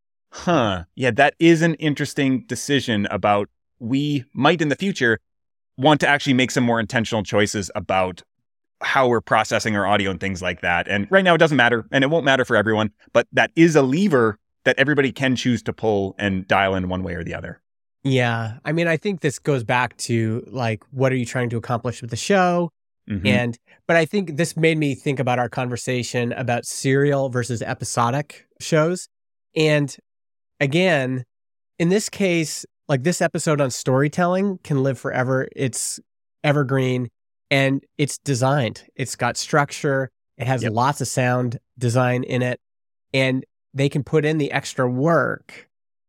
that is an interesting decision about we might in the future want to actually make some more intentional choices about how we're processing our audio and things like that. And right now it doesn't matter and it won't matter for everyone, but that is a lever that everybody can choose to pull and dial in one way or the other. Yeah. I mean, I think this goes back to like, what are you trying to accomplish with the show? But I think this made me think about our conversation about serial versus episodic shows. And again, in this case, like this episode on storytelling can live forever. It's evergreen and it's designed. It's got structure. It has lots of sound design in it. And they can put in the extra work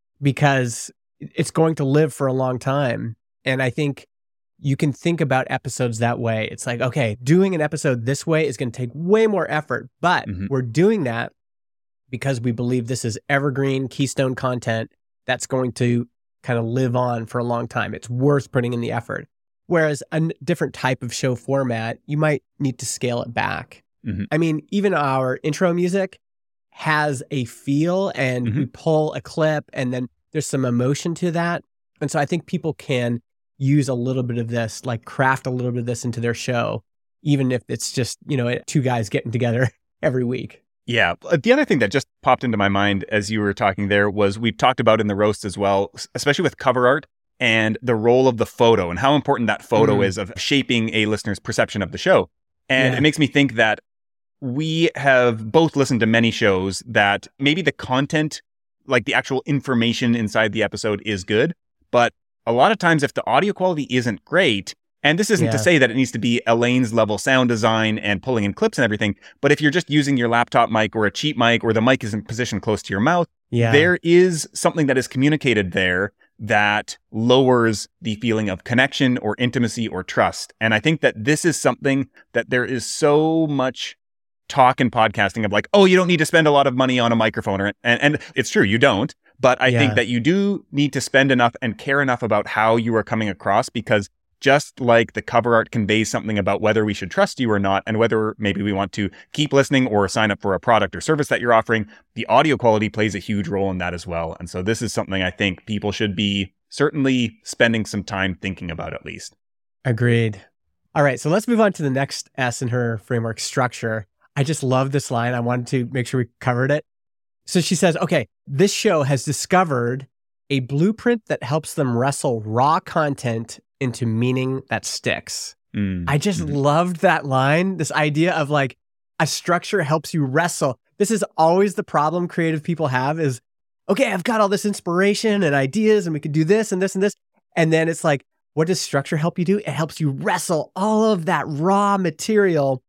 because it's going to live for a long time. And I think you can think about episodes that way. It's like, okay, doing an episode this way is going to take way more effort, but we're doing that because we believe this is evergreen keystone content that's going to kind of live on for a long time. It's worth putting in the effort. Whereas a different type of show format, you might need to scale it back. I mean, even our intro music has a feel and we pull a clip and then there's some emotion to that. And so I think people can use a little bit of this, like craft a little bit of this into their show, even if it's just, you know, two guys getting together every week. Yeah. The other thing that just popped into my mind as you were talking there was we've talked about in the roast as well, especially with cover art and the role of the photo and how important that photo is of shaping a listener's perception of the show. And it makes me think that we have both listened to many shows that maybe the content, like the actual information inside the episode is good, but a lot of times if the audio quality isn't great, and this isn't to say that it needs to be Elaine's level sound design and pulling in clips and everything, but if you're just using your laptop mic or a cheap mic or the mic isn't positioned close to your mouth, there is something that is communicated there that lowers the feeling of connection or intimacy or trust. And I think that this is something that there is so much talk in podcasting of like, oh, you don't need to spend a lot of money on a microphone. And it's true, you don't. But I think that you do need to spend enough and care enough about how you are coming across, because just like the cover art conveys something about whether we should trust you or not, and whether maybe we want to keep listening or sign up for a product or service that you're offering, the audio quality plays a huge role in that as well. And so this is something I think people should be certainly spending some time thinking about at least. Agreed. All right, so let's move on to the next S in her framework, structure. I just love this line. I wanted to make sure we covered it. So she says, okay, this show has discovered a blueprint that helps them wrestle raw content into meaning that sticks. I just loved that line. This idea of like a structure helps you wrestle. This is always the problem creative people have is, okay, I've got all this inspiration and ideas and we could do this and this and this. And then it's like, what does structure help you do? It helps you wrestle all of that raw material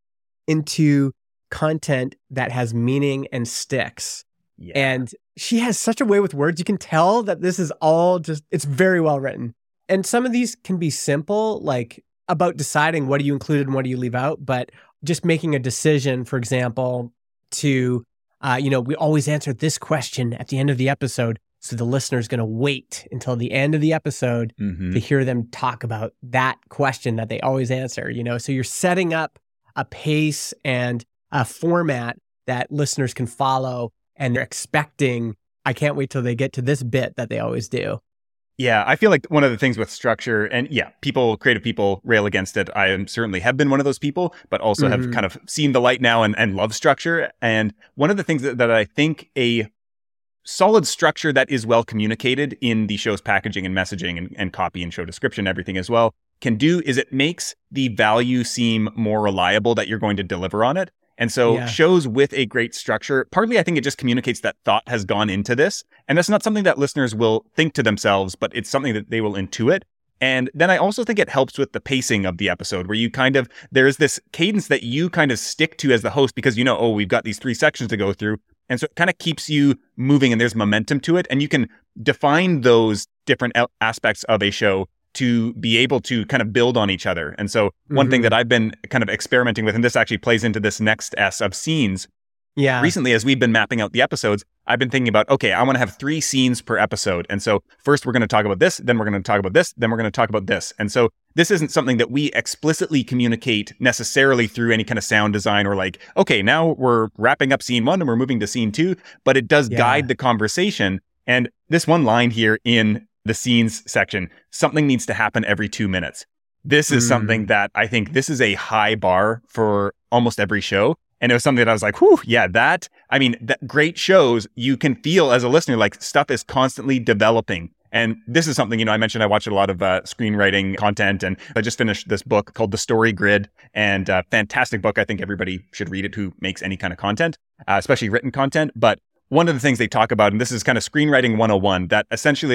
into content that has meaning and sticks. And she has such a way with words. You can tell that this is all just, it's very well written. And some of these can be simple, like about deciding what do you include and what do you leave out, but just making a decision, for example, to, we always answer this question at the end of the episode. So the listener's going to wait until the end of the episode to hear them talk about that question that they always answer, so you're setting up a pace and a format that listeners can follow. And they're expecting, I can't wait till they get to this bit that they always do. Yeah, I feel like one of the things with structure, and creative people rail against it. I certainly have been one of those people, but also have kind of seen the light now and love structure. And one of the things that I think a solid structure that is well communicated in the show's packaging and messaging and copy and show description, everything as well, can do is it makes the value seem more reliable that you're going to deliver on it. And so shows with a great structure, partly I think it just communicates that thought has gone into this. And that's not something that listeners will think to themselves, but it's something that they will intuit. And then I also think it helps with the pacing of the episode where you there's this cadence that you kind of stick to as the host because we've got these 3 sections to go through. And so it kind of keeps you moving and there's momentum to it. And you can define those different aspects of a show to be able to kind of build on each other. And so one thing that I've been kind of experimenting with, and this actually plays into this next S of scenes. Recently, as we've been mapping out the episodes, I've been thinking about, okay, I want to have 3 scenes per episode. And so first we're going to talk about this, then we're going to talk about this, then we're going to talk about this. And so this isn't something that we explicitly communicate necessarily through any kind of sound design or like, okay, now we're wrapping up scene 1 and we're moving to scene 2, but it does guide the conversation. And this one line here in the scenes section, something needs to happen every 2 minutes. This is something that I think this is a high bar for almost every show. And it was something that I was like, that great shows, you can feel as a listener, like stuff is constantly developing. And this is something, I mentioned I watch a lot of screenwriting content, and I just finished this book called The Story Grid, and fantastic book. I think everybody should read it who makes any kind of content, especially written content. But one of the things they talk about, and this is kind of screenwriting 101, that essentially like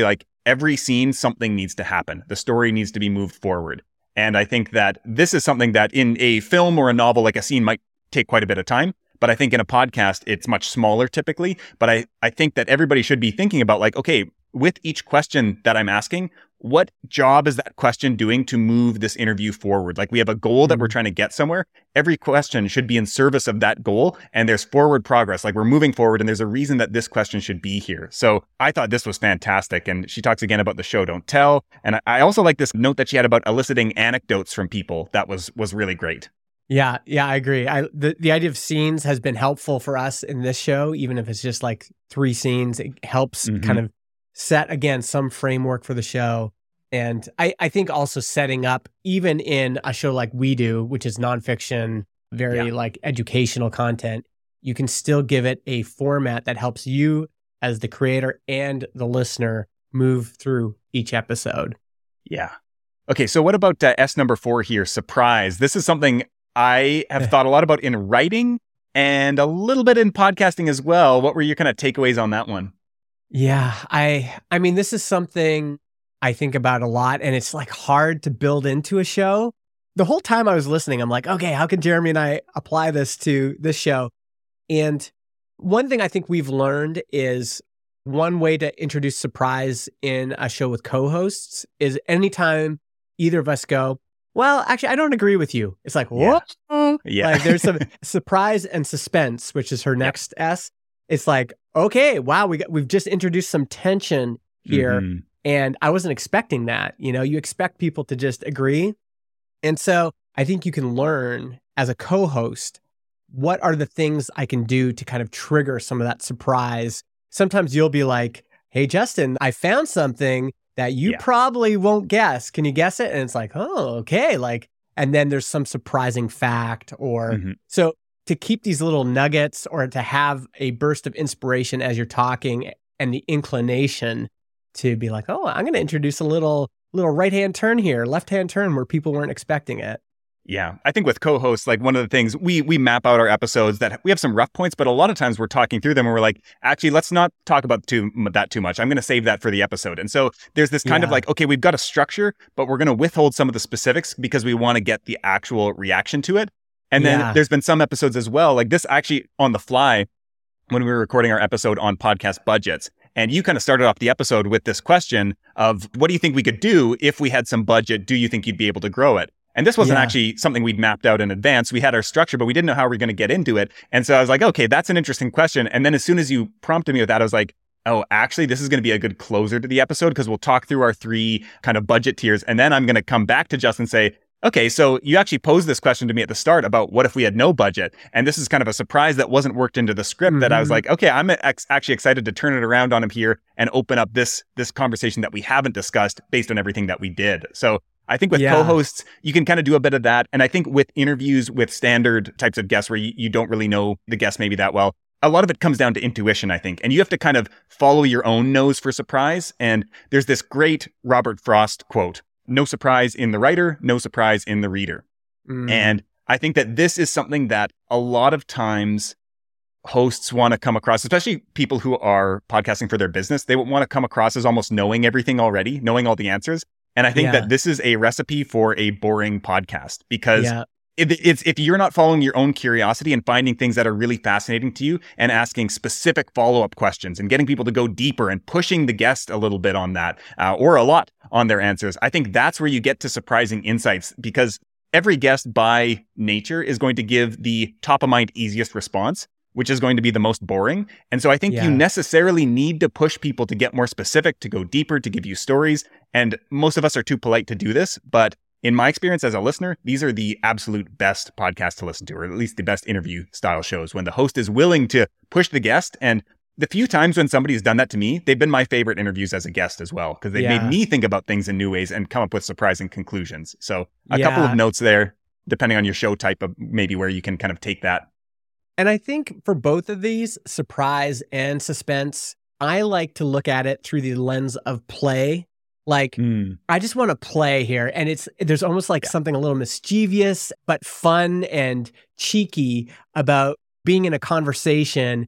every scene, something needs to happen. The story needs to be moved forward. And I think that this is something that in a film or a novel, like a scene might take quite a bit of time. But I think in a podcast, it's much smaller typically. But I think that everybody should be thinking about like, okay, with each question that I'm asking, what job is that question doing to move this interview forward? Like we have a goal that we're trying to get somewhere. Every question should be in service of that goal. And there's forward progress. Like we're moving forward and there's a reason that this question should be here. So I thought this was fantastic. And she talks again about the show Don't Tell. And I also like this note that she had about eliciting anecdotes from people. That was really great. Yeah, I agree. The idea of scenes has been helpful for us in this show, even if it's just like 3 scenes. It helps kind of set, again, some framework for the show. And I think also setting up, even in a show like we do, which is nonfiction, very like educational content, you can still give it a format that helps you as the creator and the listener move through each episode. Yeah. Okay, so what about S number 4 here, surprise? This is something I have thought a lot about in writing and a little bit in podcasting as well. What were your kind of takeaways on that one? Yeah, I mean, this is something I think about a lot, and it's like hard to build into a show. The whole time I was listening, I'm like, okay, how can Jeremy and I apply this to this show? And one thing I think we've learned is one way to introduce surprise in a show with co-hosts is anytime either of us go, well, actually, I don't agree with you. It's like, what? Yeah. Like there's some surprise and suspense, which is her next S. It's like, okay, wow, we've just introduced some tension here. And I wasn't expecting that. You know, you expect people to just agree. And so I think you can learn as a co-host, what are the things I can do to kind of trigger some of that surprise? Sometimes you'll be like, hey, Justin, I found something that you probably won't guess. Can you guess it? And it's like, oh, okay. Like, and then there's some surprising fact or so to keep these little nuggets or to have a burst of inspiration as you're talking and the inclination to be like, oh, I'm going to introduce a little right-hand turn here, left-hand turn where people weren't expecting it. Yeah. I think with co-hosts, like one of the things we map out our episodes that we have some rough points, but a lot of times we're talking through them and we're like, actually, let's not talk about that too much. I'm going to save that for the episode. And so there's this kind of like, okay, we've got a structure, but we're going to withhold some of the specifics because we want to get the actual reaction to it. And then there's been some episodes as well, like this actually on the fly when we were recording our episode on podcast budgets. And you kind of started off the episode with this question of what do you think we could do if we had some budget? Do you think you'd be able to grow it? And this wasn't actually something we'd mapped out in advance. We had our structure, but we didn't know how we were going to get into it. And so I was like, okay, that's an interesting question. And then as soon as you prompted me with that, I was like, oh, actually, this is going to be a good closer to the episode because we'll talk through our 3 kind of budget tiers. And then I'm going to come back to Justin and say, okay, so you actually posed this question to me at the start about what if we had no budget? And this is kind of a surprise that wasn't worked into the script that I was like, okay, I'm actually excited to turn it around on him here and open up this conversation that we haven't discussed based on everything that we did. So I think with co-hosts, you can kind of do a bit of that. And I think with interviews with standard types of guests where you don't really know the guest maybe that well, a lot of it comes down to intuition, I think. And you have to kind of follow your own nose for surprise. And there's this great Robert Frost quote, no surprise in the writer, no surprise in the reader. And I think that this is something that a lot of times hosts want to come across, especially people who are podcasting for their business. They want to come across as almost knowing everything already, knowing all the answers. And I think that this is a recipe for a boring podcast because it's if you're not following your own curiosity and finding things that are really fascinating to you and asking specific follow-up questions and getting people to go deeper and pushing the guest a little bit on that or a lot on their answers, I think that's where you get to surprising insights because every guest by nature is going to give the top of mind easiest response, which is going to be the most boring. And so I think you necessarily need to push people to get more specific, to go deeper, to give you stories. And most of us are too polite to do this. But in my experience as a listener, these are the absolute best podcasts to listen to, or at least the best interview style shows when the host is willing to push the guest. And the few times when somebody's done that to me, they've been my favorite interviews as a guest as well, because they've made me think about things in new ways and come up with surprising conclusions. So a couple of notes there, depending on your show type of maybe where you can kind of take that. And I think for both of these, surprise and suspense, I like to look at it through the lens of play. Like, I just want to play here. And there's almost like something a little mischievous, but fun and cheeky about being in a conversation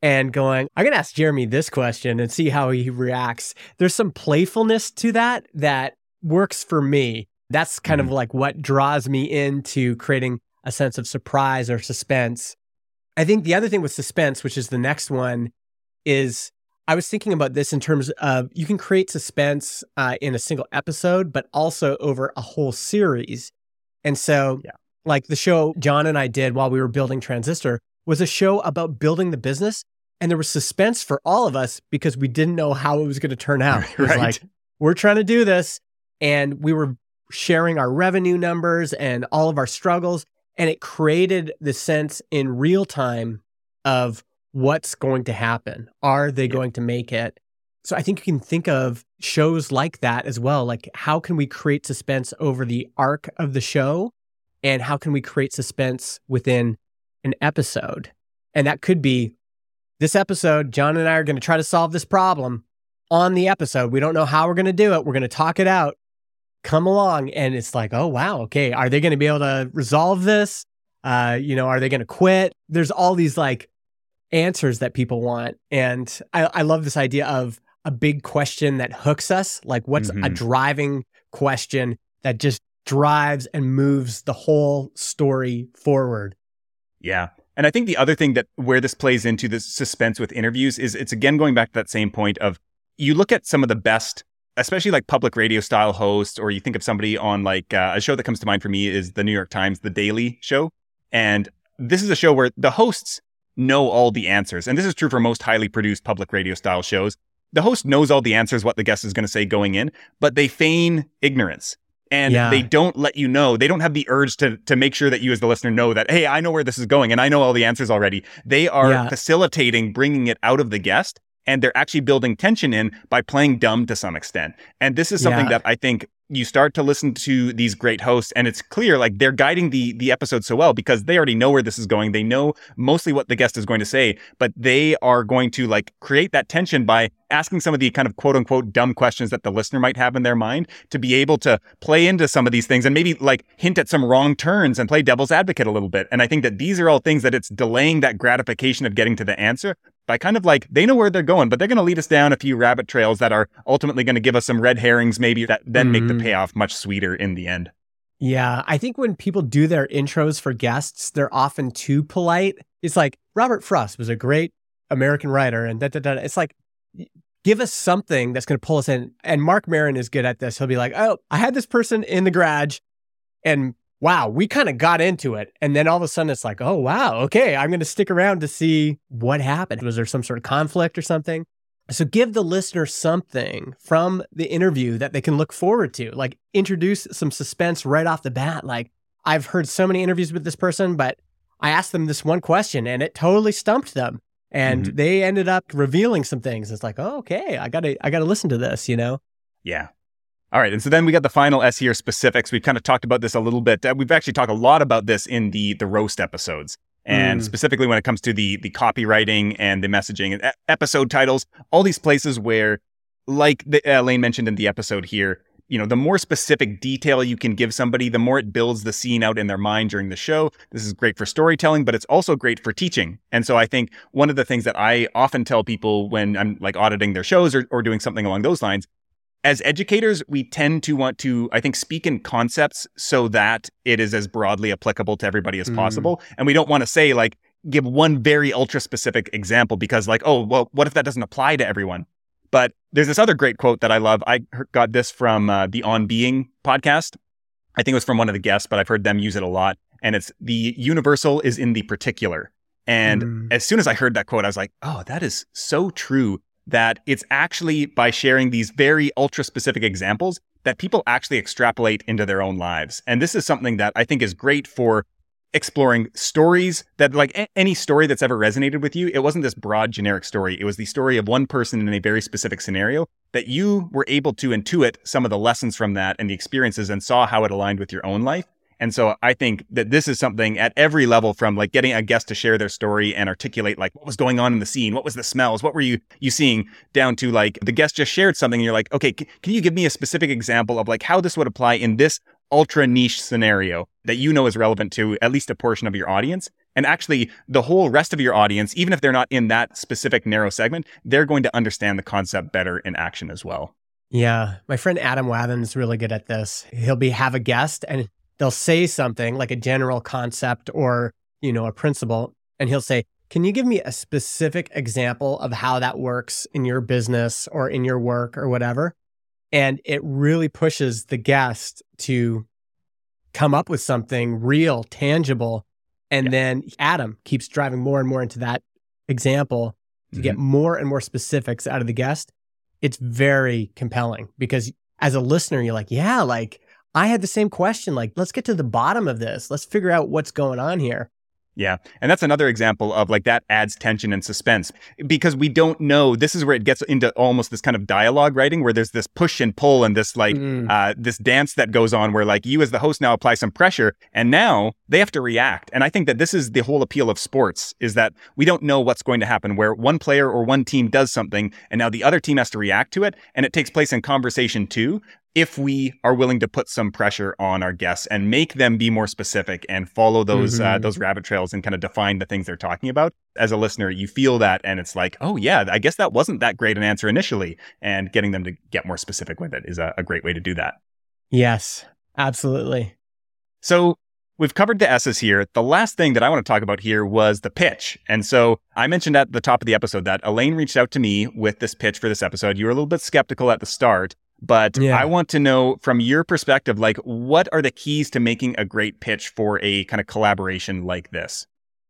and going, I'm going to ask Jeremy this question and see how he reacts. There's some playfulness to that works for me. That's kind of like what draws me into creating a sense of surprise or suspense. I think the other thing with suspense, which is the next one, is I was thinking about this in terms of you can create suspense in a single episode, but also over a whole series. And so like the show John and I did while we were building Transistor was a show about building the business. And there was suspense for all of us because we didn't know how it was going to turn out. It was like, we're trying to do this. And we were sharing our revenue numbers and all of our struggles. And it created the sense in real time of what's going to happen. Are they going to make it? So I think you can think of shows like that as well. Like, how can we create suspense over the arc of the show? And how can we create suspense within an episode? And that could be this episode, John and I are going to try to solve this problem on the episode. We don't know how we're going to do it. We're going to talk it out. Come along. And it's like, oh, wow. Okay. Are they going to be able to resolve this? Are they going to quit? There's all these like answers that people want. And I love this idea of a big question that hooks us. Like, what's a driving question that just drives and moves the whole story forward? Yeah. And I think the other thing that where this plays into this suspense with interviews is it's again going back to that same point of you look at some of the best, especially like public radio style hosts, or you think of somebody on like a show that comes to mind for me is the New York Times, The Daily Show. And this is a show where the hosts know all the answers. And this is true for most highly produced public radio style shows. The host knows all the answers, what the guest is going to say going in, but they feign ignorance. And they don't let you know. They don't have the urge to make sure that you as the listener know that, hey, I know where this is going and I know all the answers already. They are facilitating bringing it out of the guest, and they're actually building tension in by playing dumb to some extent. And this is something that I think you start to listen to these great hosts, and it's clear like they're guiding the episode so well because they already know where this is going. They know mostly what the guest is going to say, but they are going to like create that tension by asking some of the kind of quote unquote dumb questions that the listener might have in their mind to be able to play into some of these things and maybe like hint at some wrong turns and play devil's advocate a little bit. And I think that these are all things that it's delaying that gratification of getting to the answer by kind of like, they know where they're going, but they're going to lead us down a few rabbit trails that are ultimately going to give us some red herrings maybe that then make the payoff much sweeter in the end. Yeah, I think when people do their intros for guests, they're often too polite. It's like, Robert Frost was a great American writer and da-da-da. It's like, give us something that's going to pull us in. And Mark Maron is good at this. He'll be like, oh, I had this person in the garage and wow, we kind of got into it. And then all of a sudden it's like, oh, wow, okay, I'm going to stick around to see what happened. Was there some sort of conflict or something? So give the listener something from the interview that they can look forward to, like introduce some suspense right off the bat. Like, I've heard so many interviews with this person, but I asked them this one question and it totally stumped them. And they ended up revealing some things. It's like, oh, okay, I gotta listen to this, you know? Yeah. All right. And so then we got the final S here, specifics. We've kind of talked about this a little bit. We've actually talked a lot about this in the roast episodes. And specifically when it comes to the copywriting and the messaging and episode titles, all these places where, like Lane mentioned in the episode here, you know, the more specific detail you can give somebody, the more it builds the scene out in their mind during the show. This is great for storytelling, but it's also great for teaching. And so I think one of the things that I often tell people when I'm like auditing their shows or doing something along those lines, as educators, we tend to want to, I think, speak in concepts so that it is as broadly applicable to everybody as possible. And we don't want to say like, give one very ultra specific example because like, oh, well, what if that doesn't apply to everyone? But there's this other great quote that I love. I got this from the On Being podcast. I think it was from one of the guests, but I've heard them use it a lot. And it's the universal is in the particular. And as soon as I heard that quote, I was like, oh, that is so true. That it's actually by sharing these very ultra specific examples that people actually extrapolate into their own lives. And this is something that I think is great for exploring stories that like any story that's ever resonated with you. It wasn't this broad generic story. It was the story of one person in a very specific scenario that you were able to intuit some of the lessons from that and the experiences and saw how it aligned with your own life. And so I think that this is something at every level, from like getting a guest to share their story and articulate like what was going on in the scene, what was the smells, what were you seeing, down to like the guest just shared something and you're like, okay, can you give me a specific example of like how this would apply in this ultra niche scenario that you know is relevant to at least a portion of your audience? And actually, the whole rest of your audience, even if they're not in that specific narrow segment, they're going to understand the concept better in action as well. Yeah. My friend Adam Wathen's really good at this. He'll have a guest and they'll say something like a general concept or, a principle. And he'll say, can you give me a specific example of how that works in your business or in your work or whatever? And it really pushes the guest to come up with something real, tangible. And then Adam keeps driving more and more into that example to get more and more specifics out of the guest. It's very compelling because as a listener, you're like, yeah, like I had the same question. Like, let's get to the bottom of this. Let's figure out what's going on here. Yeah. And that's another example of like that adds tension and suspense because we don't know. This is where it gets into almost this kind of dialogue writing where there's this push and pull and this like this dance that goes on where like you as the host now apply some pressure and now they have to react. And I think that this is the whole appeal of sports is that we don't know what's going to happen where one player or one team does something and now the other team has to react to it. And it takes place in conversation too. If we are willing to put some pressure on our guests and make them be more specific and follow those rabbit trails and kind of define the things they're talking about, as a listener, you feel that and it's like, oh yeah, I guess that wasn't that great an answer initially. And getting them to get more specific with it is a great way to do that. Yes, absolutely. So we've covered the S's here. The last thing that I want to talk about here was the pitch. And so I mentioned at the top of the episode that Elaine reached out to me with this pitch for this episode. You were a little bit skeptical at the start. But I want to know from your perspective, like, what are the keys to making a great pitch for a kind of collaboration like this?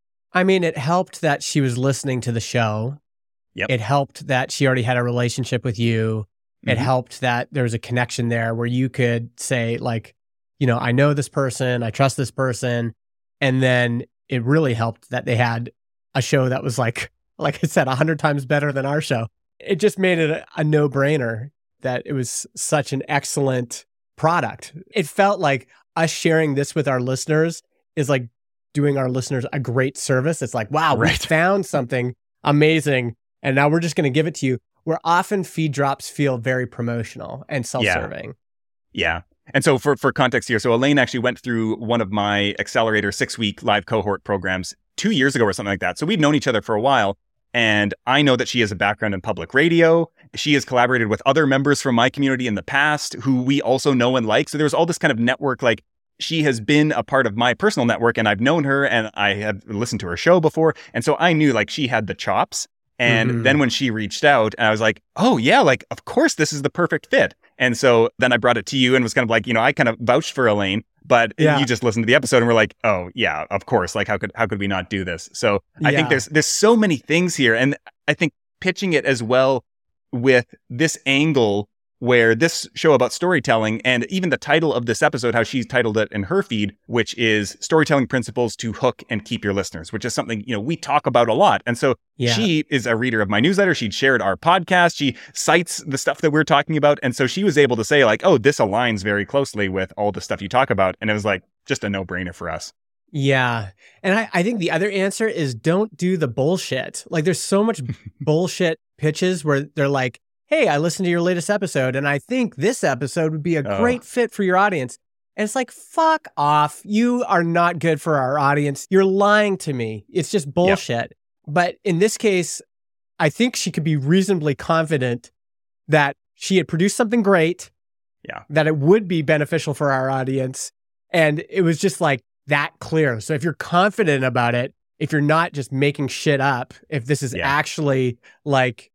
I mean, it helped that she was listening to the show. Yep. It helped that she already had a relationship with you. It helped that there was a connection there where you could say, like, I know this person, I trust this person. And then it really helped that they had a show that was like I said, 100 times better than our show. It just made it a no-brainer that it was such an excellent product. It felt like us sharing this with our listeners is like doing our listeners a great service. It's like, wow, we found something amazing and now we're just going to give it to you. Where often feed drops feel very promotional and self-serving. Yeah. And so for context here, so Elaine actually went through one of my Accelerator 6-week live cohort programs 2 years ago or something like that. So we've known each other for a while. And I know that she has a background in public radio. She has collaborated with other members from my community in the past who we also know and like. So there's all this kind of network, like she has been a part of my personal network and I've known her and I have listened to her show before. And so I knew like she had the chops. And then when she reached out, I was like, oh yeah, like, of course, this is the perfect fit. And so then I brought it to you and was kind of like, I kind of vouched for Elaine, but you just listened to the episode and we're like, oh yeah, of course. Like, how could we not do this? So I think there's so many things here. And I think pitching it as well with this angle where this show about storytelling and even the title of this episode, how she's titled it in her feed, which is Storytelling Principles to Hook and Keep Your Listeners, which is something, we talk about a lot. And so she is a reader of my newsletter. She'd shared our podcast. She cites the stuff that we're talking about. And so she was able to say like, oh, this aligns very closely with all the stuff you talk about. And it was like just a no-brainer for us. Yeah. And I think the other answer is don't do the bullshit. Like there's so much bullshit pitches where they're like, hey, I listened to your latest episode and I think this episode would be a great fit for your audience. And it's like, fuck off. You are not good for our audience. You're lying to me. It's just bullshit. Yep. But in this case, I think she could be reasonably confident that she had produced something great, that it would be beneficial for our audience. And it was just like that clear. So if you're confident about it, if you're not just making shit up, if this is actually like,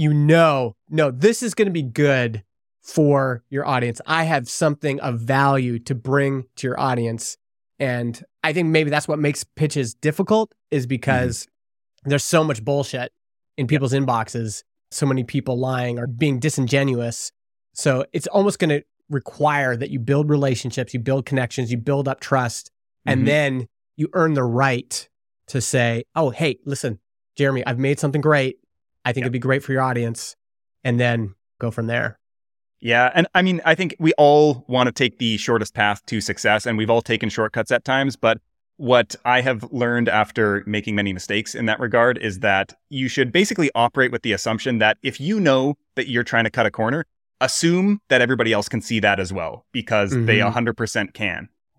no, this is going to be good for your audience. I have something of value to bring to your audience. And I think maybe that's what makes pitches difficult is because there's so much bullshit in people's inboxes, so many people lying or being disingenuous. So it's almost going to require that you build relationships, you build connections, you build up trust, and then you earn the right to say, oh, hey, listen, Jeremy, I've made something great. I think it'd be great for your audience, and then go from there. Yeah. And I mean, I think we all want to take the shortest path to success, and we've all taken shortcuts at times. But what I have learned after making many mistakes in that regard is that you should basically operate with the assumption that if you know that you're trying to cut a corner, assume that everybody else can see that as well, because they 100% can.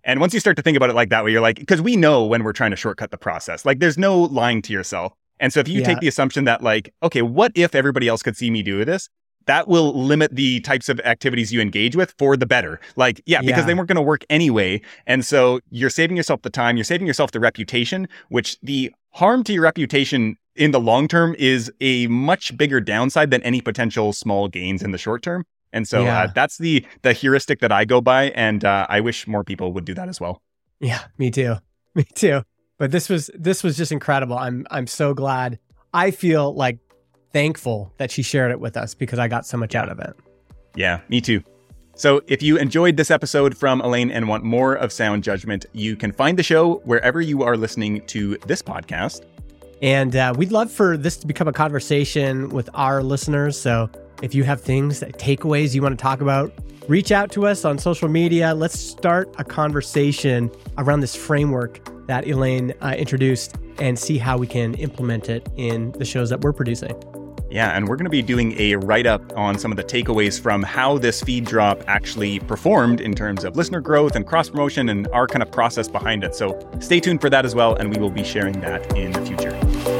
And once you start to think about it like that way, you're like, because we know when we're trying to shortcut the process, like there's no lying to yourself. And so if you take the assumption that like, okay, what if everybody else could see me do this? That will limit the types of activities you engage with for the better. Like, because they weren't going to work anyway. And so you're saving yourself the time, you're saving yourself the reputation, which the harm to your reputation in the long term is a much bigger downside than any potential small gains in the short term. And so that's the heuristic that I go by. And I wish more people would do that as well. Yeah, me too. Me too. But this was just incredible. I'm so glad. I feel like thankful that she shared it with us because I got so much out of it. Yeah, me too. So if you enjoyed this episode from Elaine and want more of Sound Judgment, you can find the show wherever you are listening to this podcast. And we'd love for this to become a conversation with our listeners. So if you have things, takeaways you want to talk about, reach out to us on social media. Let's start a conversation around this framework that Elaine introduced and see how we can implement it in the shows that we're producing. Yeah, and we're going to be doing a write-up on some of the takeaways from how this feed drop actually performed in terms of listener growth and cross-promotion and our kind of process behind it. So stay tuned for that as well, and we will be sharing that in the future.